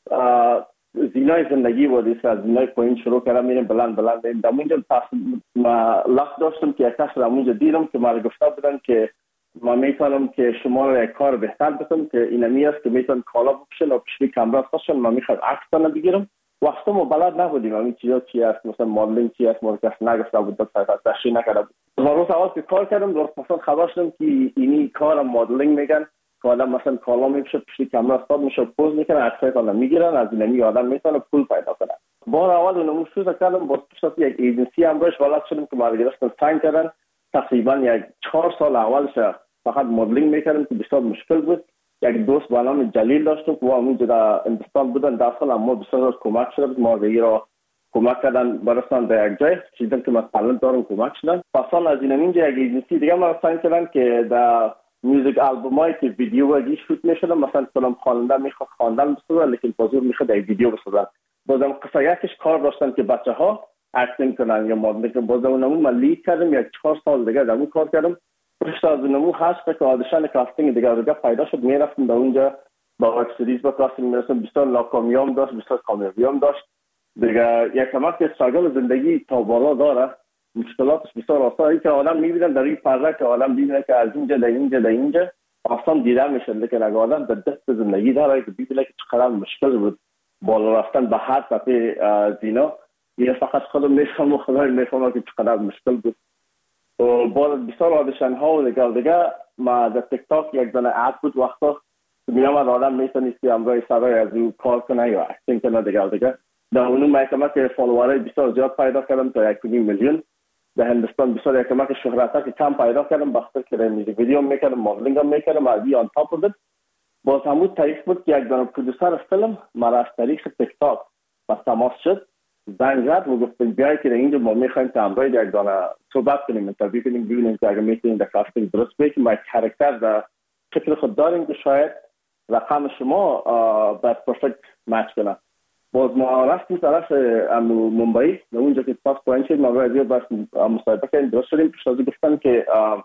زینای زندگی بود، از زینای پایین شروع کردم میریم بلند میریم. در اونجا لحظه داشتم که یک کس در اونجا دیدم که ما گفته بودن که ما میتونم که شما رو یک کار بهتر بکنم که اینمی است که میتون کالا بکشن و پشتی کامرا خواستن ما میخواد عکس بگیرم. وقتا ما بلد نبودیم همین چیزا چی است، مثلا مدلینگ چی است، ما کس نگفته بود، تشریح نکرده بود. روز اول که کار کردم درست مثلا خبر شدم که اینی کار مدلینگ میگن که آدم مثلا کالا میپوشه پشتی کامرا استاد میشه پوز میکنه عکسای کالا میگیرن، از اینمی آدم میتونه پول پیدا کنه. بار اول اونمو شروع کردم باز پشت یک ایجنسی هم روش ولاد شدم که ما گرفتن ساین کردن. تقریبا یک 4 سال اولش فقط مدلینگ میکردم که بسیار مشکل بود. یک دوست با نام جلیل داشتم که اونجا در هندوستان بودن، داخل ما بسیار کمک شد، ما را کمک کردن برسان در یک جای چیزی که ما تالنت دارم کمک شدن. پسان از اینجا یک ایجنسی دیگه ما ساین کردن که در میوزیک آلبومایی که ویدیو وگی شوت میشد، مثلا فیلم خواننده میخواد خواندن بسازه لیکن حضور میخواد یک ویدیو بسازه. بازم قصه یکش کار داشتن که بچه‌ها اکتینگ کنن یا مدل که باز اونمو من لید کردم 4 سال دیگه در اون کار کردم. پشت از اونمو هست که آدیشن کاستینگ دیگه پیدا شد، میرفتم در اونجا با وب سریز با کاستینگ میرسم. بسیار ناکامیام داشت، بسیار کامیابیام داشت دیگه. یک کمک استراگل زندگی تا بالا داره، مشکلاتش بسیار آسان که آدم میبینن در این پرده که آدم میبینه که از اینجا در اینجا آسان دیده میشه، لیکن اگه آدم در دست زندگی داره که ببینه که چقدر مشکل بود بالا رفتن به هر سطح زینا، یه فقط خودم میفهمم و خدای میفهمم که چقدر مشکل بود. و با بسیار آدیشن ها و دیگه ما در تیک تاک یک دانه اد بود وقتا میامد آدم میتونستی امروی سرای از او کار کنه یا اکتینگ کنه دیگه. در اونو من کمک فالوورای بسیار زیاد پیدا کردم تا 1.5 میلیون. در هندوستان بسیار کمک شهرت که کم پیدا کردم، بخاطر که میوزیک ویدیو میکردم، مدلینگ هم میکردم. از آن تاپ بود باز همون طریق بود که یک دانه پرودوسر فیلم مرا از طریق تیک تاک با تماس شد، زنگ زد و گفت بیای که اینجا ما میخوایم که امروز یک دانه صحبت کنیم، اینترویو کنیم، ببینیم که اگه میتونیم در کاستینگ درست بگیم. ما کاراکتر در فکر خود داریم که شاید رقم شما با پرفکت مچ کنه. باز ما رفتیم طرف ممبئی، در اونجا که پاس پوینت شد ما باید بس مصاحبه کردیم، درست شدیم. پیش از گفتن که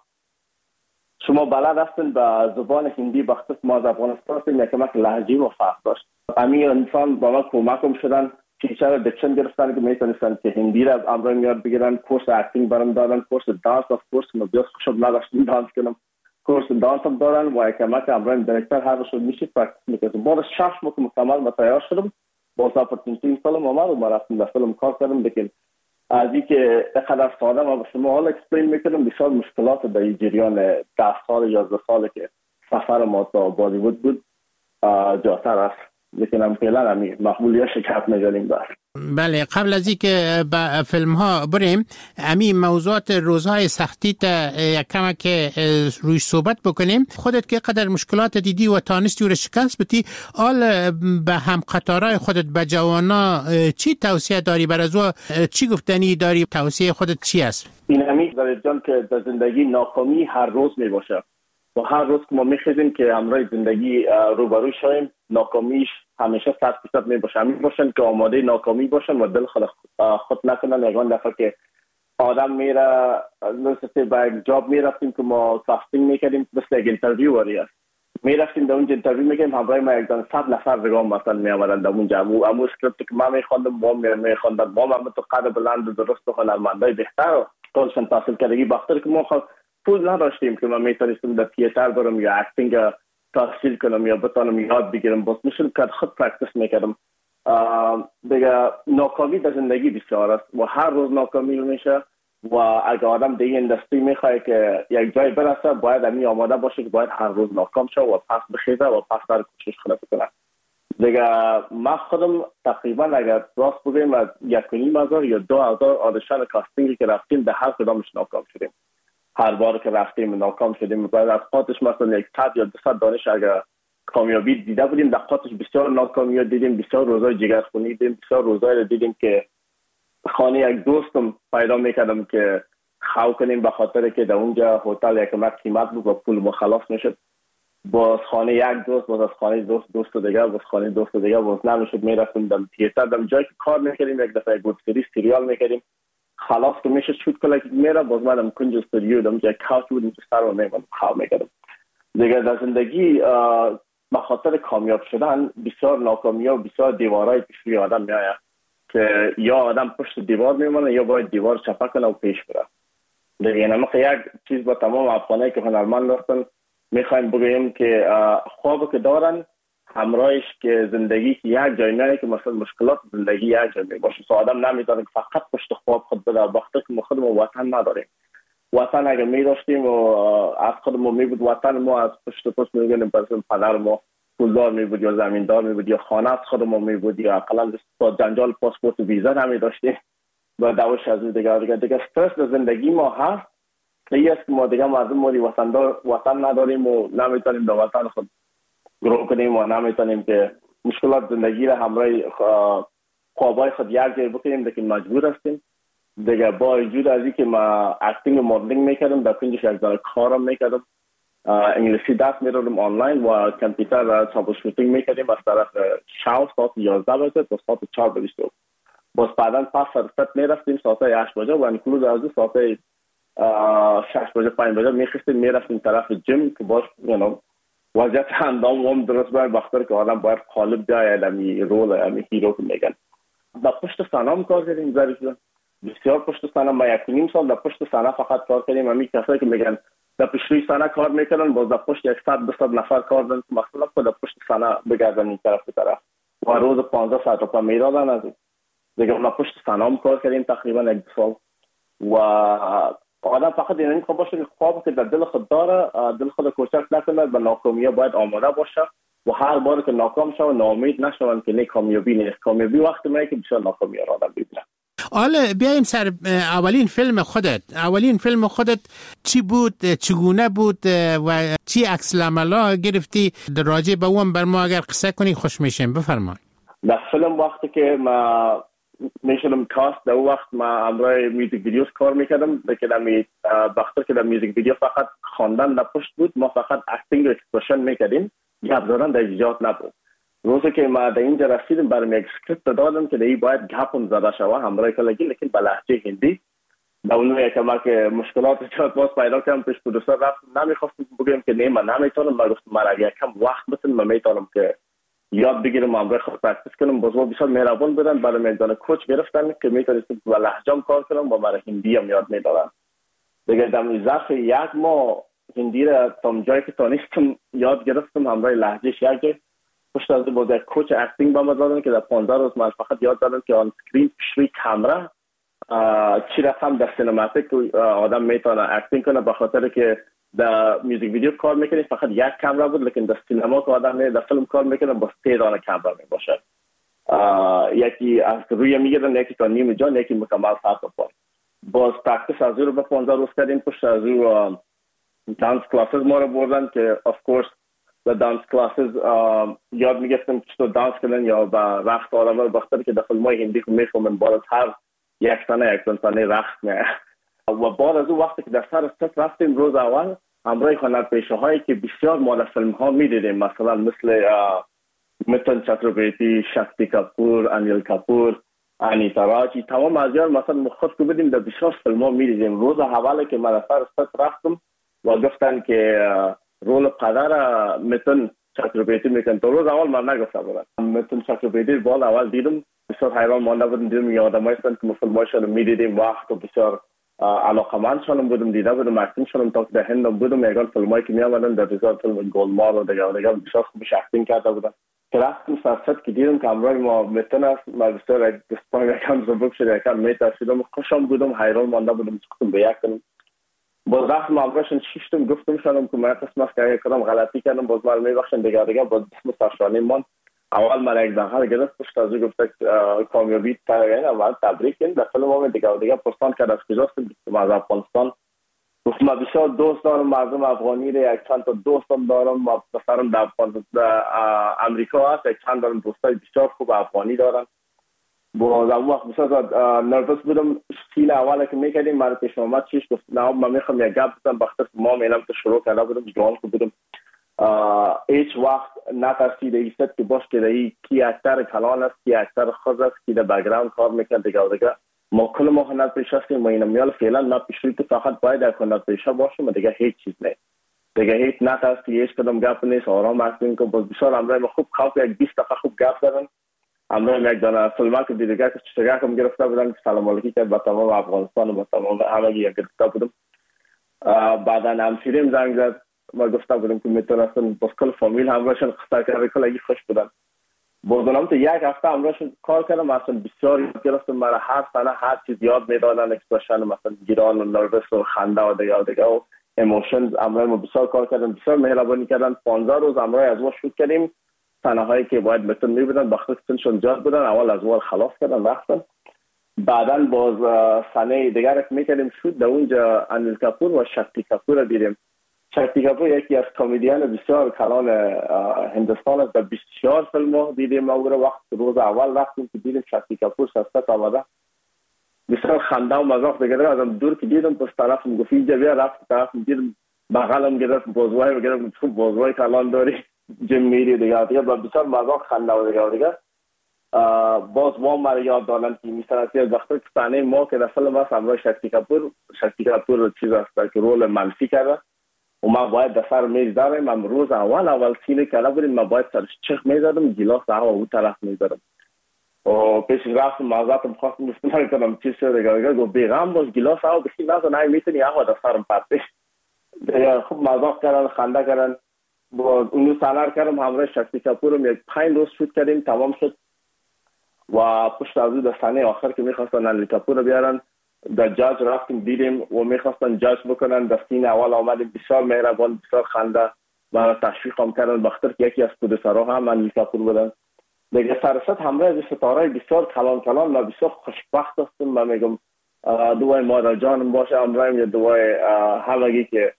شما بلد هستین به زبان هندی، وقتی ما از افغانستان هستیم یکمک لهجه و فرق داشت. امیر انسان با ما کمکم شدن، تیچر دکشن گرفتن که میتونستن که هندی را امروز میاد بگیرن. کورس اکتینگ برام دادن، کورس دانس، اف کورس ما بیاس خوشم نداشتم دانس کنم، کورس دانس هم دادن و یکمک امروز دایرکتر هر روز میشه پرکتیس میکردم. بعد 6 ماه مکمل تیار شدم، باز اپورتونیتی فیلم اومد و ما رفتیم در فیلم کار کردم. لیکن از اینکه اینقدر ساده ما به شما حال اکسپلین میکنم، بسیار مشکلات در این جریان 10 سال 11 سال که سفر ما تا بالیوود بود جاتر است. لیکن هم فعلا همی محمولیت شکست نگریم دار. بله، قبل از اینکه به فیلم ها بریم، امی موضوعات روزهای سختی تا یک کمک رویش صحبت بکنیم. خودت که قدر مشکلات دیدی و تانستی و رو شکست بدی، آل به هم قطارای خودت به جوانا چی توصیه داری؟ برازو چی گفتنی داری؟ توصیه خودت چی است؟ این همی در جان که در زندگی ناکامی هر روز می باشه و هر روز که ما میخیزیم که امروز زندگی روبرو شویم، ناکامیش همیشه 100% می باشه. همین باشن که آماده ناکامی باشن و دل خود نکنن. یکان دفعه که آدم میره مثل با یک جاب میرفتیم که ما کاستینگ میکردیم، مثل یک انترویو واری است، میرفتیم در اونجا انترویو میکردیم، همراه ما یک دانه 100 نفر رقم مثلا میآمدن در اونجا. امو اسکریپت که ما میخواندم ما میخواندن، ما هم تو قدر بلند و درست و هنرمندای بهتر و کارشان تحصیل کردگی بخاطر که ما پول نداشتیم که ما میتونستیم در تئاتر برم یا اکتینگ تحصیل کنم یا بتونم یاد بگیرم. باز میشد که خود پرکتیس میکردم. دیگه ناکامی در زندگی بسیار است و هر روز ناکامی میشه و اگر آدم دیگه اندستری میخواه که یک جای برسه باید همی آماده باشه که باید هر روز ناکام شه و پس بخیزه و پس در کوشش خود بکنه. دیگه من خودم تقریبا اگر راست بگیم از 1,500 یا 2,000 آدیشن کاستینگی که رفتیم در هر کدامش ناکام شدیم. هر بار که رفتیم ناکام شدیم. بعد از قاطش مثلا 100 یا 200 دانش اگر کامیابی دیده بودیم، در قاطش بسیار ناکامی دیدیم، بسیار روزای جگرخونی دیدیم، بسیار روزای دیدیم که خانه یک دوستم پیدا میکردم که خو کنیم به خاطر که در اونجا هتل یک مقدار قیمت بود و پول مخلص میشد. باز خانه یک دوست، باز از خانه دوست دیگه، باز خانه دوست دیگه، باز نمیشد. میرفتیم در تئاتر، در جایی که کار میکردیم یک دفعه گود سریال میکردیم، خلاص که میشه شوت کلا که میره، باز من کنج استودیو دم جای کاوچ بودم که سر و میمون خو میکردم. دیگه در زندگی به خاطر کامیاب شدن بسیار ناکامی و بسیار دیوارای پیش روی آدم میآید که یا آدم پشت دیوار میمونه یا باید دیوار چپا کنه و پیش بره. دیگه نمیخواد یک چیز با تمام افغانایی که هنرمند هستن میخوایم بگویم که خوابی که دارن همراهش که زندگی که یک جای نه که مثلا مشکلات زندگی یک جای میباشه. تو آدم نمیتونه که فقط پشت خواب خود بده وقتی که ما خودمون وطن نداریم. وطن اگر می‌داشتیم و از خودمون میبود وطن ما از پشت میگنیم، مثلا پدر ما پولدار میبود یا زمیندار میبود یا خانه از خودمون میبود یا اقلا با جنجال پاسپورت و ویزا نمی‌داشتیم و دوش از دیگه استرس در زندگی ما هست. این است که ما دیگه مردم موری وطن نداریم و نمیتونیم در وطن خود گرو کنیم و نمیتونیم که مشکلات زندگی را همراه خوابای خود یک جای بکنیم، لیکن مجبور هستیم. دیگه با وجود از اینکه ما اکتینگ و مدلینگ میکردم، در کنجش یک دانه کارم میکردم، انگلیسی درس میدادم آنلاین و کامپیوتر ترابل شوتینگ میکردیم از طرف 6 ساعت 11 بجه تا ساعت 4 بجه. باز بعداً پس فرصت میرفتیم ساعت 8 بجه و انکلود از ساعت 6 بجه 5 بجه میخستیم میرفتیم طرف جیم که باز وضعیت اندام هم درست باید بخاطر که آدم باید قالب بیاید امی رول امی هیرو که میگن. در پشت صحنه کار کردیم ظریف جان، بسیار پشت صحنه. ما 1.5 سال در پشت صحنه فقط کار کردیم. امی کسایی که میگن در پشت صحنه کار میکنن باز در پشت 100-200 نفر کار دارن که مثلا خود در پشت صحنه بگردن این طرف به طرف و روز 15 ساعت رو میدادن. از دیگه ما پشت صحنه هم کار کردیم تقریبا 1 سال و آدم فقط این خواب باشه که خواب که در دل خود داره دل خود کوچک نکنه، به ناکامی باید آماده باشه و هر بار که ناکام شود ناامید نشون که نه کامیابی نیست. کامیابی وقتی میاد که بسیار ناکامی را آدم ببینه. حالا بیایم سر اولین فیلم خودت چی بود، چگونه بود و چی عکس العملا گرفتی راجع به اون بر ما اگر قصه کنی خوش میشیم. بفرمایید. در فیلم وقتی که ما میشدم کاست در وقت ما امروی میوزیک ویدیوز کار میکردم لیکن بخاطر که در میوزیک ویدیو فقط خواندن در پشت بود ما فقط اکتینگ و اکسپرشن میکردیم، گپ زدن در ایجاد نبود. روزی که ما در اینجا رسیدیم برام یک اسکریپت دادم که این باید گپ زده شود همراه کلگی لیکن به لهجه هندی. در اون که ما که مشکلات ایجاد باز پیدا کردم پیش پرودوسر رفت نمیخواستم بگم که نه من نمیتونم، من گفتم من اگه کم وقت بتونم من میتونم که یاد بگیرم امروز خود پرکتیس کنم. باز ما بسیار مهربان بودن برای میدان کوچ گرفتن که میتونستم با لهجه‌ام کار کنم و برای هندی هم یاد میدادن. دیگه در ظرف 1 ماه هندی را تا جایی که تونستم یاد گرفتم همراه لهجهش. یک پشت از باز یک کوچ اکتینگ با ما دادن که در 15 روز من فقط یاد دادن که آن اسکرین پیش کامera چی رقم در سینماتیک آدم میتونه اکتینگ کنه، به خاطر که در میوزیک ویدیو کار میکنید فقط یک کامera بود لیکن در سینما که آدم در فیلم کار میکنه با 3 دانه کامera میباشه. یکی از روی میگیرن، یکی تا نیم جان، یکی مکمل ساعت پا. باز پرکتیس از رو به 15 روز کردیم. پشت از رو دانس کلاسز ما رو بردن که اف کورس در دانس کلاسز یاد میگفتم که چطور دانس کنن یا با رقص آدم بخاطر که در فیلم‌های هندی که میفهمن باز هر یک سنه رقص میه. و بعد از اون وقتی که در سر ست رفتیم روز اول همراه هنرپیشه هایی که بسیار ما در فیلم ها میدیدیم، مثلا مثل میتن چتروپیتی، شکتی کپور، انیل کپور، انیتا راجی، تمام از یار مثلا خود که بدیم در بسیار فیلم ها میدیدیم. روز اولی که من در سر ست رفتم و گفتن که رول پدر میتن چتروپیتی میکن، تو روز اول من نگفته بودم. میتن چتروپیتی بال اول دیدم بسیار حیران مانده بودم. دیدم یادم هستن که فیلماشون میدیدیم وقت و بسیار علاقمند شدم بودم، دیده بودم اکتینگ شدم تا که در هند بودم. یکان فیلمایی که می آمدن در ریزار فیلم گلمار و دیگه بسیار خوبش اکتینگ کرده بودن. که رفتم سرست که دیدم که همراه ما میتن است، ما بسیار دستان یکم زبک شده، یکم میترسیدم، خوشم بودم، حیران مانده بودم چکتم به یک کنم. باز رفتم همراهشون شیشتم گفتم شدم که من قسم است که اگه کدام غلطی کردم باز من میبخشن دیگه باز دست سرشانی من اول من یک دهر گرفت پشت از او گفته کامیابی ترگین اول تبریک این در فیلم هم دیگه پرسان کرد از کجاست؟ گفتم از افغانستان. گفتم من بسیار دوست دارم مردم افغانی را، یک چند تا دوستم دارم، ما پسرم در امریکا هست، یک چند دارم دوستای بسیار خوب افغانی دارن. باز اون وقت بسیار نروس بودم. سین اولی که میکردیم من پیش آمد چیش گفت نه من میخوام یک گپ بزنم بخاطر ما میلم تو شروع کرده بودم جوان که بودم. هیچ وقت نترسید ایست که باش که ای کی اکتر کلان است، کی اکتر خود است، کی در بگراند کار میکنه دیگه ما کل ما هنر پیش هستیم. ما این میال فعلا ما پیشروی که فقط باید در هنر پیشه باشیم دیگه هیچ چیز نیست. دیگه هیچ نترسی، هیچ کدام گپ نیست، آرام هستیم که باز بسیار امروز ما خوب خواب یک 20 دقیقه خوب گپ زدن. امروز یک دانه فیلمه که دیگه که چشگاه کم گرفته بودن که سلام علیکی کرد با تمام افغانستان و با تمام همگی یک گرفته بودم. بعدا همسیریم زنگ زد ما گفته بودم که میتونستم باز کل فامیل همراهشون خسته کرده کلگی خوش بودن. بازنام تا یک هفته همراهشون کار کردم، اصلا بسیار یاد گرفتم. مرا هر سنه هر چیز یاد میدادن، اکسپرشن مثلا گیران و نروس و خنده و دیگه و ایموشنز همراه ما بسیار کار کردم، بسیار مهربانی کردن. 15 روز همراه از ما شروع کردیم. سنه هایی که باید میتون میبودن بخاطر سنشون زیاد بودن اول از ما خلاص کردن رفتن. بعدا باز سنه دیگر که میکردیم شد در اونجا انیل کپور و شکتی کپور دیدیم. شکتی کپور یکی از کمدین بسیار کلان هندوستان است. در بسیار فیلم ها دیدیم. ما وقت روز اول رفتیم که دیدیم شکتی کپور سست آمده بسیار خنده و مذاق دیگه ازم دور که دیدم پس طرفم گفت اینجا بیا، رفت طرفم دیدم بغلم گرفت بازوهای گرفت بازوهای کلان داری جم میری دیگه با بسیار مذاق خنده و دیگه باز ما یاد دارن که مثلا از وقتی که صحنه ما که در فیلم هست همراه شکتی کپور چیز هست که رول منفی کرده و ما باید در سر میز داریم. من روز اول سینه کلا بودیم ما باید سرش چخ میزدم گیلاس هوا او طرف میزدم و پیش رفتم معذرتم خواستم استفاده کنم چیز شده دیگه گفت بیغم باش گیلاس هوا بخی نزن ای میتونی هوا در سرم پرتش دیگه خوب مذاق کردن خنده کردن. با اونو سالار کردم همراه شکتی کپورم یک 5 روز شوت کردیم تمام شد و پشت از در صحنه آخر که میخواستن علی کپور رو بیارن در جاج رفتیم دیدیم و میخواستن جاج بکنن. در سین اول آمدیم بسیار مهربان بسیار خنده و تشویق هم کردن بخاطر که یکی از پرودوسرها هم علی کپور بودن دیگه. سرست همراه از ستاره بسیار کلان و بسیار خوشبخت هستم. من میگم دوای مادر جانم باشه امرایم یا دوای همگی که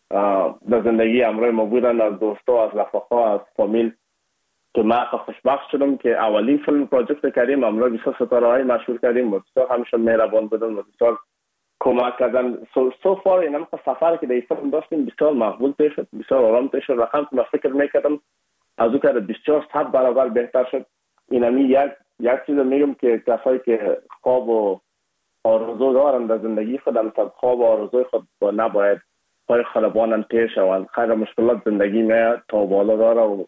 در زندگی امرای ما بودن از دوستا از رفقا از فامیل که من خوشبخت شدم که اولین فیلم پروژکت کردیم امروز بسیار ستاره های مشهور کردیم و بسیار همیشه مهربان بودن و بسیار کمک کردن. سو فار این هم سفر که در فیلم داشتیم بسیار مقبول پیش شد بسیار آرام پیش شد. رقم که من فکر میکردم از او که بسیار 100 برابر بهتر شد. این همی یک چیز میگم که کسایی که خواب و آرزو دارن در زندگی خود هم خواب و آرزوی خود نباید پای خلبانم تیر شوند. خیلی مشکلات زندگی میاد تا بالا داره و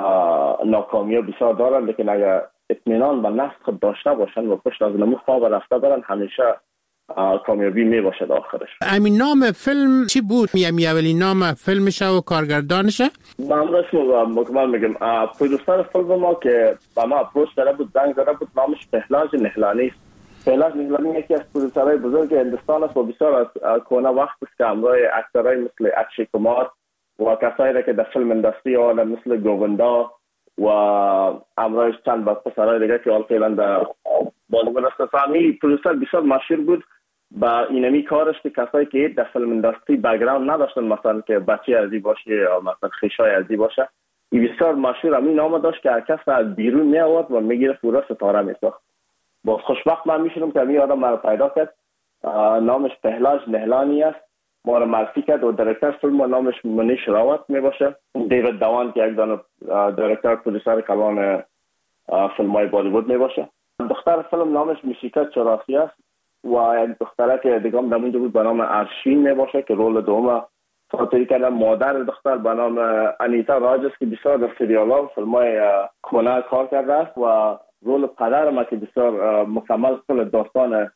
ناکامی بسیار دارن لیکن اگر اطمینان به نفس خود داشته باشن و پشت از نمو خواب رفته برن همیشه کامیابی می باشد آخرش. همین نام فیلم چی بود؟ اولین نام فیلمشه و کارگردانشه؟ با همراهش مکمل میگم پرودوسر فیلم ما که با ما اپروچ کرده بود زنگ زده بود نامش پهلاج نهلانی است. پهلاج نهلانی یکی از پرودوسرهای بزرگ هندوستان است و بسیار از کهنه وقت است که همراه اکترهای مثل اکشی کمار و کسایی که در فیلم اندستری آن مثل گووندا و امروز چند پسرای دیگه که حال فعلا در بالیوود است. فهمی پرودوسر بسیار مشهور بود با اینمی کارش که کسایی که در فیلم اندستری بک‌گراند نداشتن مثلا که بچه ازی باشه یا مثلا خیشای ازی باشه این بسیار مشهور همین نام داشت که هر کس از بیرون می آورد و میگیره پورا ستاره میساخت. با خوشبخت من میشدم که همین آدم مرا پیدا کرد. نامش پهلاج نهلانی است. ما رو معرفی کرد و دایرکتور فیلم و نامش منیش راوت می باشه. دیوید دوان که یک دانه دایرکتور پرودوسر کلان فیلم های بالیوود می باشه. دختر فیلم نامش میشیکا چراسی است و یک دختره که دیگه هم دمونده بود به نام ارشین می باشه که رول دوم ساطری کردن. مادر دختر به نام انیتا راج است که بسیار در سریال ها فیلم های کهنه کار کرده است و رول پدر ما که بسیار مکمل کل داستان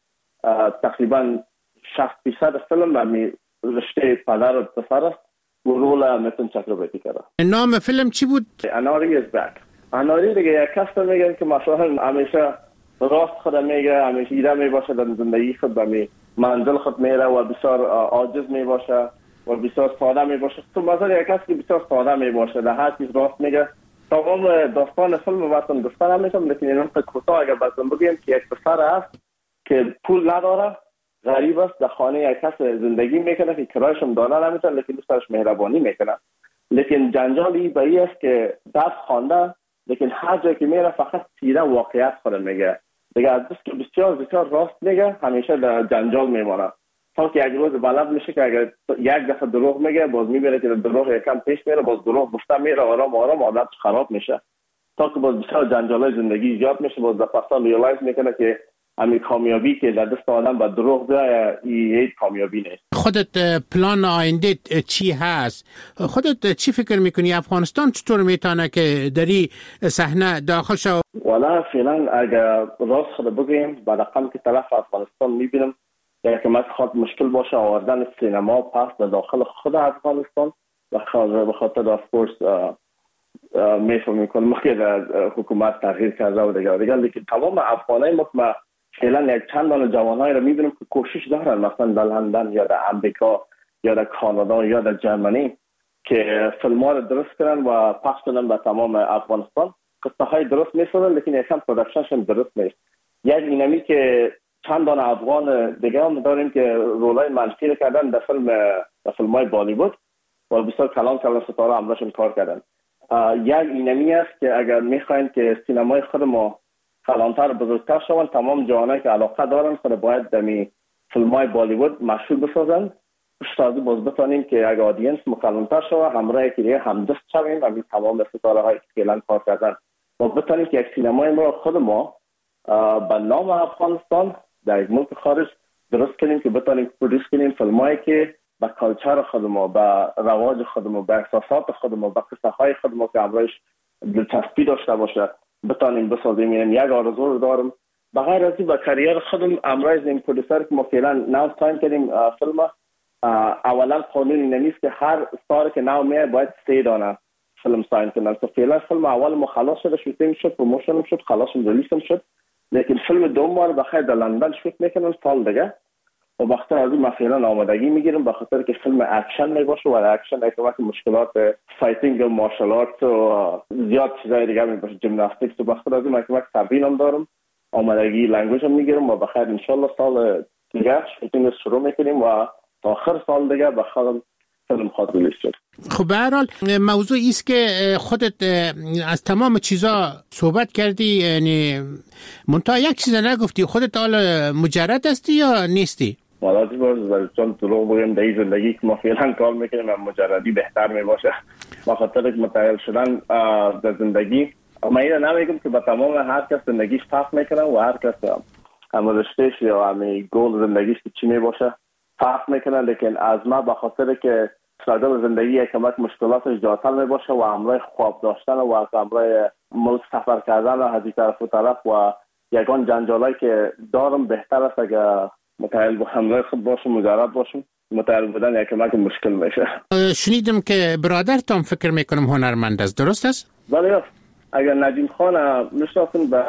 تقریبا 60% فیلم و رشته پدر و پسر است و رول میتون چکرورتی کرده. نام فیلم چی بود؟ اناری is back. اناری دیگه یک کس میگن که مثلا همیشه راست خود میگه همیشه ایده میباشه در زندگی خود به منزل خود میره و بسیار عاجز میباشه و بسیار ساده میباشه. تو مثلا یک کس که بسیار ساده میباشه در هر چیز راست میگه. تمام داستان فیلم واسه دوستان همیشه لیکن این کوتاه اگر بازم بگیم که یک پسر است که پول نداره غریب است در خانه یک کس زندگی میکنه که کرایش هم دانا نمیتونه لیکن دوستش مهربانی میکنه. لیکن جنجالی به این است که درس خوانده لیکن هر جایی که میره فقط سیده واقعیت خود میگه دیگه. از بس که بسیار راست میگه همیشه در جنجال میمونه تا که یک روز بلد میشه که اگر یک دفعه دروغ میگه باز میبره که دروغ یکم پیش میره باز دروغ گفته میره آرام عادت خراب میشه تا که باز بسیار جنجالای زندگی ایجاد میشه. باز در پاسا ریالایز میکنه که همین کامیابی که در دست آدم با دروغ بیایه این کامیابی نیست. خودت پلان آینده چی هست؟ خودت چی فکر میکنی افغانستان چطور میتونه که دری صحنه داخل شو؟ والا فعلا اگر راست خود بگیم با رقم که طرف افغانستان میبینم که من خود مشکل باشه آوردن سینما پس در داخل خود افغانستان به خاطر اف کورس میفهمیم میکنم که حکومت تغییر کرده و دیگه لیکن تمام افغانای ما فعلا یک چند دانه جوانایی رو میبینم که کوشش دارن مثلا در لندن یا در امریکا یا در کانادا یا در جرمنی که فیلم ها رو درست کنن و پخش کنن به تمام افغانستان. قصه های درست میسازن لیکن یکم پروداکشنشون درست نیست. یک اینمی که چند دانه افغان دیگه هم داریم که رولای منفی رو کردن در فیلم های بالیوود و بسیار کلان ستاره همراهشون کار کردن. یک اینمی است که اگر میخواین که سینمای خود ما کلانتر بزرگتر شون تمام جوانایی که علاقه دارن خود باید دمی فیلم‌های بالیوود مشهور بسازن. شاید باز بتونیم که اگه آدینس مکلانتر شوه همراه که دیگه همدست شویم و تمام ستاره‌هایی که فعلا کار کردن و بتانیم که یک سینمای ما خود ما به نام افغانستان در یک ملک خارج درست کنیم که بتانیم پرودوس کنیم فیلمایی که به کالچر خود ما، به رواج خود ما، به احساسات خود ما، به قصه های خود ما که امروز دلچسپی داشته باشه بتانیم بسازیم. یک آرزو رو دارم. بغیر از این به کریر خودم امروز این پرودوسر که ما فعلا نو ساین کردیم فیلم، اولا قانونی نیست که هر سال که نو میاد باید 3 دانه فیلم ساین کنن. تو فعلا فیلم اول ما خلاص شده، شوتینگ شد، پروموشن شد، خلاص ریلیز شد، لیکن فیلم دوم ما بخیر در لندن شوت میکنن سال دیگه و وقتی از این فعلا آمادگی میگیرم به خاطر که فیلم اکشن میباشه و اکشن اکمک مشکلات فایتینگ و مارشال آرت و زیاد چیزای دیگه میباشه، جیمناستیکس و وقتی از این اکمک تبیینم دارم، آمادگی لنگویج هم میگیرم و بخیر انشالله سال دیگه شوتینگ شروع میکنیم و تا آخر سال دیگه بخیر فیلم خود ریلیز شد. خب به هر حال موضوع ایست که خودت از تمام چیزا صحبت کردی، یعنی منتها یک چیز نگفتی، خودت حالا مجرد هستی یا نیستی؟ مالازی باز چون دروغ بگیم در این زندگی که ما فعلا کار میکنیم مجردی بهتر میباشه. با خاطر که متعهل شدن در زندگی ما این نمیگم که با تمام هر کس زندگیش فرق میکنه و هر کس هم رشتهش یا هم گول زندگیش که چی میباشه فرق میکنه، لیکن از ما با خاطر که ساده زندگی یکمک مشکلاتش جاتل میباشه و همراه خواب داشتن و همراه ملک سفر کردن و از این طرف و طرف و یگان جنجالایی که دارم بهتر است اگر متعهل با همراه خود باشم، مجرد باشم. متعهل بودن یکمک مشکل میشه. شنیدم که برادرتان فکر میکنم هنرمند است، درست است؟ بله، اگر نجیم خان میشناسین به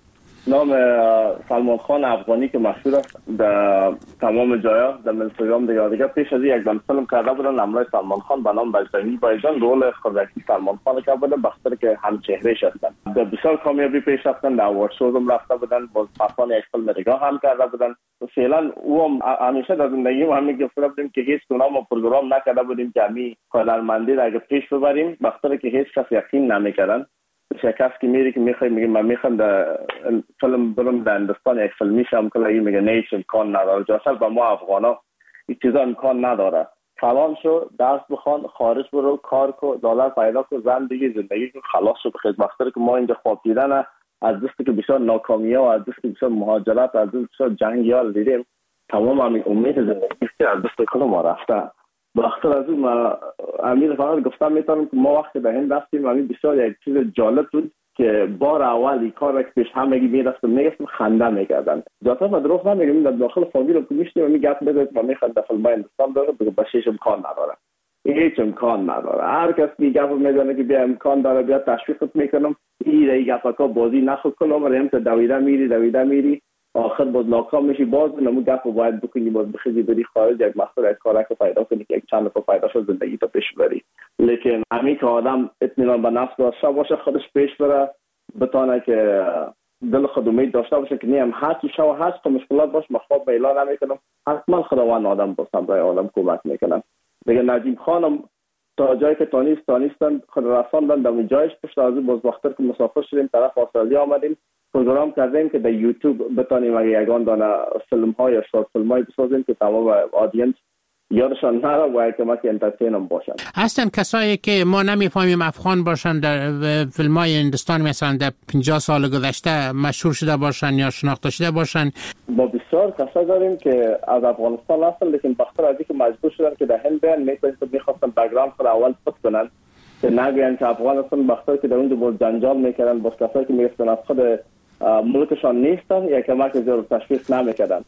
نام سلمان خان افغانی که مشهور است در تمام جایا در اینستاگرام دیگه پیش از یک دم فیلم کرده بودن امروز سلمان خان به نام بجدنی بایجان رول خودکی سلمان خان کرده بودن بخاطر که هم چهرهش هستن در بسیار کامیابی پیش رفتن، در اوارد شوز هم رفته بودن، باز پسان یک فیلم دیگه هم کرده بودن. فعلا او همیشه در زندگی ما همین گفته بودیم که هیچ گونه ما پروگرام نکرده بودیم که همین هنرمندی را اگه پیش ببریم بخاطر که هیچ کس یقین نمیکردن. شکست که میری که میخوای میگه من میخوام در فیلم برم در هندوستان یک فیلم میشم که این میگه نه امکان نداره. جاسر با ما افغانا این چیزا امکان نداره. فلان شو، درس بخوان، خارج برو، کار کو، دلار پیدا کو، زندگی که خلاص شو بخیر. وقتی که ما اینجا خواب دیدن از دستی که بسیار ناکامی‌ها و از دستی که بسیار مهاجرت، از دستی بسیار جنگیال دیدیم، تمام همین امید زندگی که از دست کل ما رفته. وقتی از اون امیر فقط گفتم میتونم که ما وقتی به هند رفتیم همین بسیار یک چیز جالب بود که بار اولی کار که پیش همگی میرفتم میگفتم خنده میکردن. جاتا ما دروغ نمیگم، در داخل فامیل که میشتیم میگفت بذارید ما میخواد در فیلم هندوستان داره بگو بشیش امکان نداره، هیچ امکان نداره. هر کس میگه میدونه که بیا امکان داره بیا تشویقت میکنم این گپاکا بازی نخود کنم ریم تا دویده میری آخر باز ناکام میشی، باز نمو گپ باید بکنی، باز بخیزی بری خارج یک مقصد یک کارک پیدا کنی که یک چند تا پیدا شد زندگی تا پیش بری. لیکن همین که آدم اطمینان به نفس داشته باشه خودش پیش بره، بتونه که دل خود امید داشته باشه که نیم هر چی شو هست تا مشکلات باشه مخواب میلا نمیکنم، حتما خداوند آدم باستم برای آدم کمک میکنم. دیگه نجیم خانم تا جایی که تانیستن خود رساندن در جایش پشت از باز وقتی که مسافر شدیم طرف استرالیا آمدیم پروگرام کردیم که در یوتیوب بتانیم اگه یگان دانه فیلم های یا شورت فیلم های بسازیم که تمام آدینس یادشان نره و کمک انترتین هم باشن. هستن کسایی که ما نمیفهمیم افغان باشن در فیلم های هندوستان مثلا در 50 سال گذشته مشهور شده باشن یا شناخته شده باشن؟ با بسیار کسا داریم که از افغانستان هستن لیکن بخاطر از اینکه مجبور شدن که در هند بیان میخواستن بک‌گراند خود اول پت کنن که نگوین که افغان هستن، بخاطر که در اونجا باز جنجال میکردن، باز کسایی که میگفتن از خود ملکشان نیستن یا کمک زیاد تشویق نمیکردن.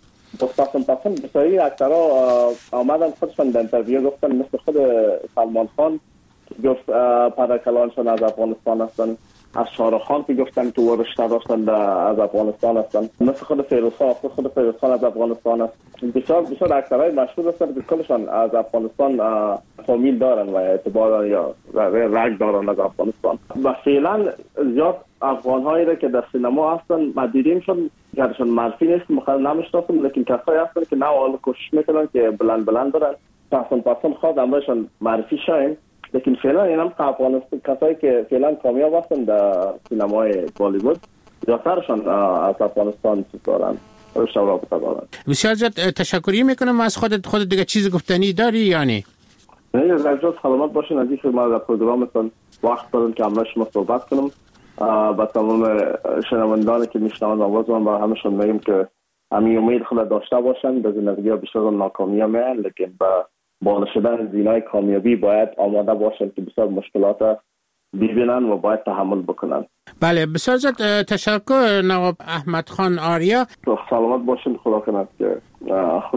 پسند بسیاری اکترها آمدن خودشان در انترویو گفتن مثل خود سلمان خان که گفت پدرکلانشان از افغانستان هستن، از شاهرخ خان که گفتن تو رشته داشتن از افغانستان هستن، مثل خود فیروز خان از افغانستان هست. بسیار اکترهای مشهور هستن که کلشان از افغانستان فامیل دارن و اعتبار یا رگ دارن از افغانستان. و فعلا زیاد افغان هایی را که در سینما هستن ما دیدیم شد گرشان معرفی نیست، مخالف نمیشناسم، لیکن کسایی هستن که نه حالا کوشش میکنن که بلند دارن پسند خواهد امرشان معرفی شاین. لیکن فعلا این هم افغانستان کسایی که فعلا کامیاب هستن در سینمای بالیوود زیادترشان از افغانستان دارن. بسیار زیاد تشکری میکنم از خودت دیگه چیز گفتنی داری یا نه؟ نه، از سلامت باشین. از اینکه ما در پروگرامتون وقت دادن که امروز شما صحبت کنم با تمام شنوندانی که میشنوند آواز من با همشون میگم که همین امید خود داشته باشن. در زندگی بسیار ناکامی هم هست، لیکن با بالا شدن زینای کامیابی باید آماده باشن که بسیار مشکلات ببینن و باید تحمل بکنن. بله بسیار زیاد تشکر نواب احمد خان آریا. سلامت باشین، خدا کنند که